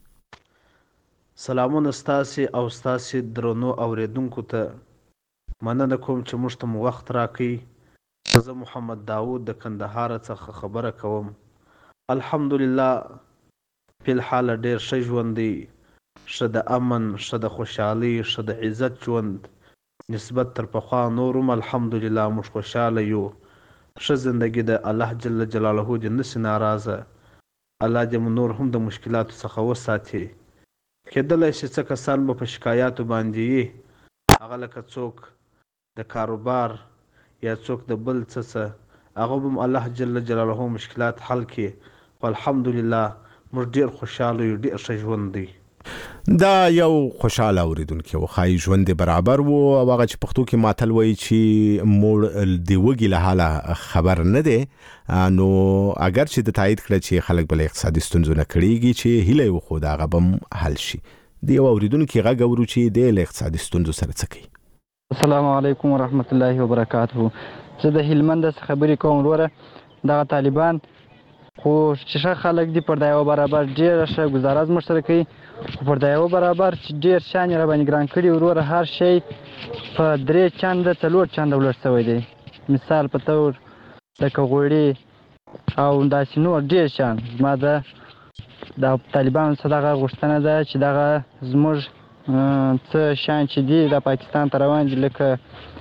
سلامونه ستاسې او ستاسې درنو اورېدونکو ته، مننه کوم چې موږ ته مو وخت راکوئ. زه محمد داود د کندهار څخه خبره کوم. الحمدلله فی الحال ډېر ښه ژوند دی، ښه د امن، ښه د خوشحالۍ، ښه د عزت ژوند نسبت تر پخوا نور هم الحمدلله موږ خوشحاله یو. ښه زندګي د الله جل جلاله دې نسي ناراضه، الله دې مو نور هم د مشکلاتو څخه وساتي. کېدلی شي څه کسان به په شکایاتو باندې یي، هغه لکه څوک د کاروبار یا څوک د بل څه څه، هغه به الله جل جلاله مشکلات حل کړي. خو الحمدلله موږ ډېر خوشحاله یو، ډېر ښه ژوند دی. دا یو خوشحاله اورېدونکی و، ښایي ژوند برابر و او هغه چې پښتو کې ماتل وایي چې موړ د وږي له حاله خبر نه دی. نو اگر چې د تایید کړه چې خلک به له اقتصادي ستونزو نه کړېږي چې هیله یې وښود هغه به هم حل شي. د یو اورېدونکي غږ اورو چې دی له اقتصادي ستونزو سره څه کوي. السلام علیکم ورحمت الله وبرکاته. زه د هلمند څخه خبرې کوم. وروره دغه طالبان خو چې ښه خلک دي پر دا یو برابر ډېره ښه ګزاره زموږ سره کوي، خو پر دا یو برابر چې ډېر شیان یې راباندې ګران کړي. وروره هر شی په درې چنده څلور چنده ولړ شوی دی. مثال په طور لکه غوړي او داسې نور ډېر شیان. زما د د طالبانو څخه دغه غوښتنه ده چې دغه زموږ څه شیان چې دي د پاکستان ته روان دي لکه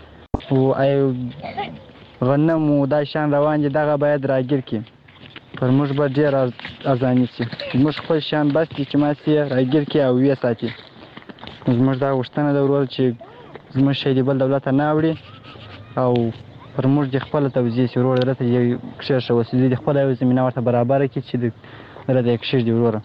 غنم او دا شیان روان دي، دغه باید راګیر کړي. پر موږ به ډېر ارزاني شي. زموږ خپل شیان بس دي چې ماسې یې راګیر کړي او ویې ساتي. زموږ دا غوښتنه ده ورور چې زموږ شی د بل دولت ته نه اوړي او پر موږ د خپله توزیع شي. ورور دلته یو کښېښوه شي، دوی د خپله یو زمینه ورته برابره کړي چې دلته یې کښېږدي. وروره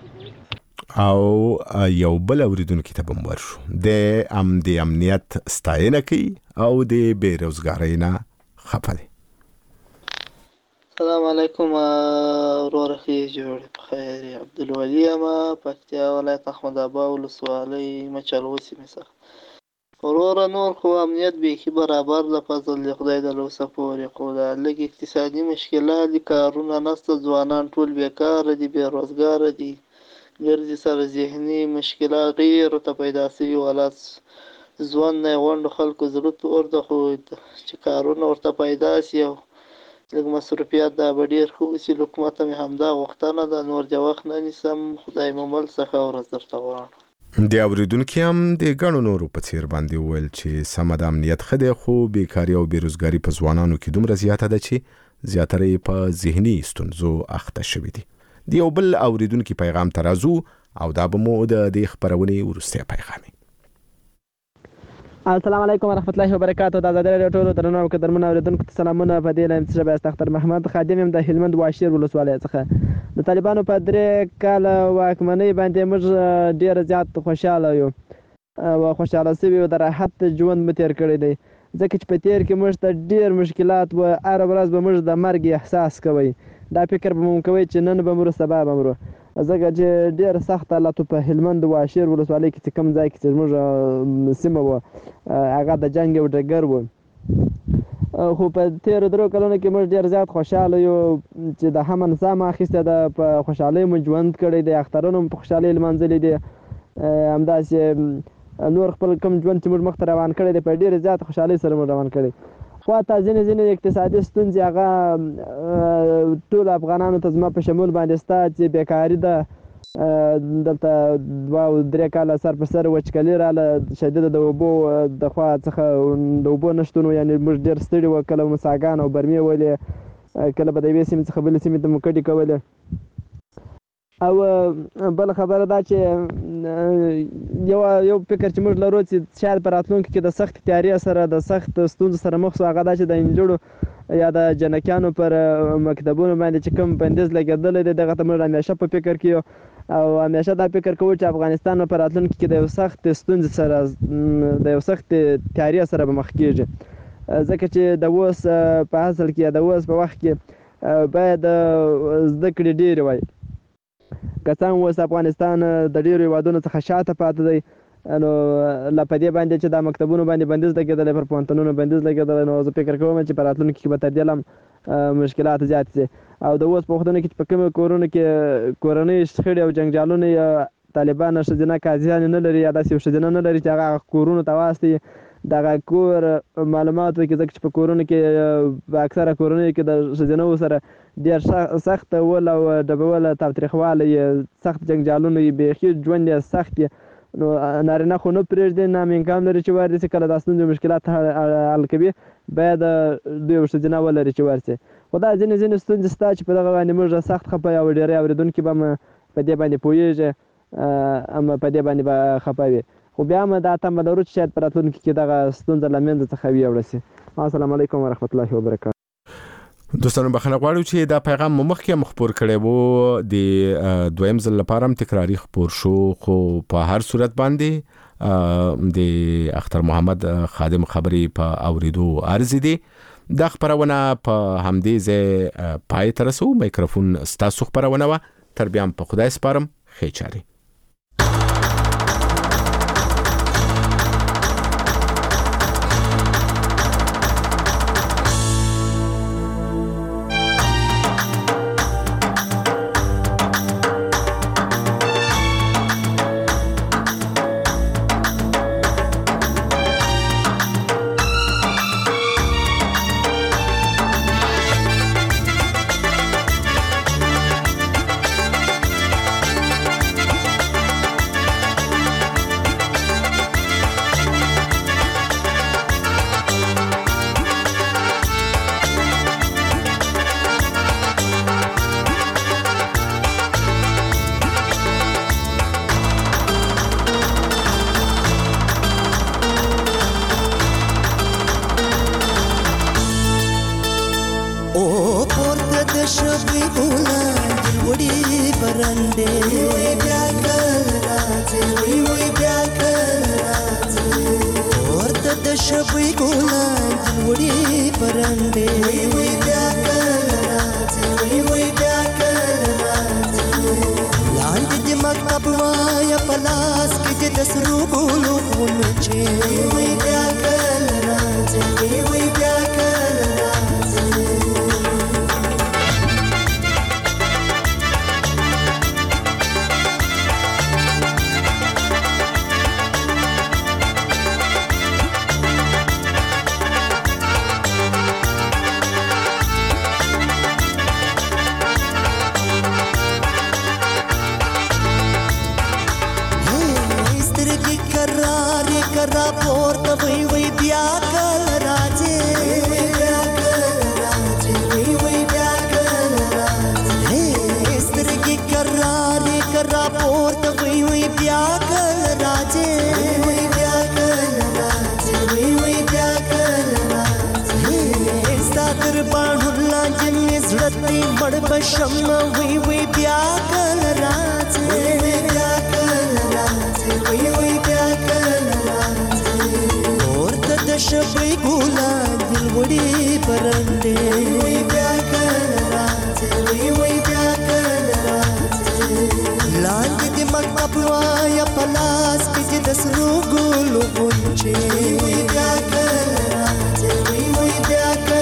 او یو بل اورېدونکي ته به هم ورشو. د ام د امنیت ستاینه کوي او د بېروزګارۍ نه خفه دی. السلام علیکم وروره، ښې جوړې په خیر یې. عبدالولي یم، پکتیا ولایت احمد آباد ولسوالۍ مچلغو سیمې څخه. وروره نور خو امنیت بیخي برابر ده فضل د خدای د لوسه پورې، خو دا لږ اقتصادي مشکلات دي، کارونه نشته، ځوانان ټول بیکاره دي، بېروزګاره دي، ګرځي سره ذهني مشکلات ډېر ورته پیدا شوي. حالات ژوند نه یې غونډو خلکو زړه تور ده، خو چې کارونه ورته پیدا شي او لږ مصروفیات دا به ډېر ښه وشي. له حکومته مې همدا غوښتنه ده، نور د وخت نه نیسم. خدای مو مل څه ښه ورځ درته غواړم. د اورېدونکي هم د ګڼو نورو په څېر باندې وویل چې سمه د امنیت ښه دی، خو بېکاري او بېروزګاري په ځوانانو کې دومره زیاته ده چې زیاتره یې په ذهني ستونزو اخته شوي دي. د یو بل اورېدونکي پیغام ته راځو او دا به مو د دې خپرونې وروستی پیغام وي. السلام علیکم ورحمت الله وبرکاته. د ازادۍ راډیو ټولو درنو او قدرمنو اورېدونکو ته سلامونه. په دې لایم څه به اختر محمد خادم یم د هلمند واشیر ولسوالۍ څخه. د طالبانو په درې کاله واکمنۍ باندې موږ ډېر زیات خوشحاله یو او خوشحاله شوي یو، د راحت ژوند مو تېر کړی دی، ځکه چې په تېر کې موږ ته ډېر مشکلات وه. هره ورځ به موږ د مرګ احساس کوئ، دا فکر به مو کوئ چې نن به مرو سبا به مرو، ځکه چې ډېر سخت حالات په هلمند واشیر ولسوالۍ کې چې کوم ځای کې چې زموږ سیمه وه هغه د جنګ یو ډګر و. خو په تېرو درو کلونو کې موږ ډېر زیات خوشحاله یو چې د هم نظام اخیستی ده، په خوشحالۍ مو ژوند کړی دی، اخترونه مو په خوشحالۍ لمانځلي دي، همداسې نور خپل کوم ژوند چې موږ مخته روان کړی دی په ډېرې زیات خوشحالۍ سره موږ روان کړی. خو حتی ځینې ځینې اقتصادي ستونزې هغه ټولو افغانانو ته زما په شمول باندې شته چې بېکاري ده، دلته دوه او درې کاله سر په سر وچکلي راغله شدیده د اوبو د خوا څخه د اوبو نشتون، یعنې موږ ډېر ستړي وو، کله مو څاګان او برمې ولې، کله به د یوې سیمې څخه بلې سیمې ته مو کډې کولې. او بله خبره دا چې یو یو فکر چې موږ لرو چې شاید په راتلونکي کې د سخت تیاري سره د سخت ستونزو سره مخ شو، هغه دا چې د نجونو یا د جنکیانو پر مکتبونو باندې چې کوم بندیز لګېدلی دی دغه ته موږ همیشه په فکر کې یو او همیشه دا فکر کوو چې افغانستان په راتلونکي کې د یو سخت ستونزې سره د یو سخت تیاري سره به مخ کېږي، ځکه چې د اوس په اصل کې د اوس په وخت کې باید زده کړې ډېرې وای. که څنګه اوس افغانستان د ډېرو هېوادونو څخه شاته پاتې دی، نو لا په دې باندې چې دا مکتبونو باندې بندیز لګېدلی، پر پوهنتونونو بندیز لګېدلی، نو زه فکر کوم چې په راتلونکي کې به تر دې هم مشکلات زیات شي. او د اوس په وختونو کې چې په کومو کورونو کې کورنۍ شخړې او جنګجالونه یا طالبان ښځینه قاضیانې نه لري یا داسې یو ښځینه نه لري چې هغه کورونو ته واستوي، دغه کور معلومات وکړي، ځکه چې په کورونو کې په اکثره کورنیو کې د ښځینهو سره ډېر سخت ول او ډبول تاوتریخوالی سخت جنګجالونه یې بیخي ژوند یې سخت یې، نو نارینه خو نه پرېږدي، نه امکان لري چې ورسي، کله دا ستونزې مشکلات حل کوي باید دوی یو ښځینه ولري چې ورسي. خو دا ځینې ځینې ستونزې شته چې په دغه باندې موږ سخت خفه یو، ډېری اورېدونکي به هم په دې باندې پوهېږي، هم په دې باندې به خفه وي، خو بیا هم دا تمه لرو چې شاید په راتلونکي کې دغه ستونزه له منځه څخه ویوړه شي. السلام علیکم ورحمت الله وبرکاته. دوستانو بخښنه غواړو چې دا پیغام مو مخکې مخبر کړی وو، د دویم ځل لپاره هم تکراری خبر شو، خو په هر صورت باندې د اختر محمد خادم خبرې په اوریدو ارزي دي. دا خبرونه په همدې ځای پای ته رسو. میکروفون ستاسو خبرونه و، تر بیا په خدای سپارم، ښې چارې. Srugu lugunche, we bia kala, we we bia kala.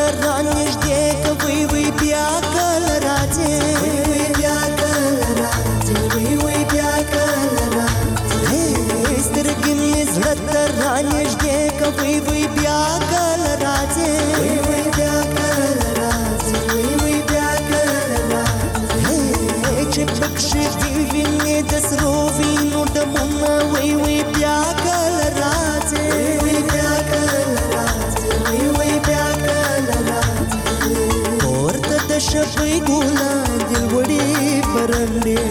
رانږدې کوي وی بیا کله راځي وی بیا کله راځي وی وی بیا کله راځي سترګې مې زړه ته رانږدې کوي وی بیا کله راځي وی وی بیا کله راځي وی وی بیا کله راځي چې پکښې دې وینې د سرو وینو ډمونه وی وی بیا کله راځي وی وی بیا کله راځي وی وی بیا کله راځي پورته د شپې ګولا دل وړي پرندې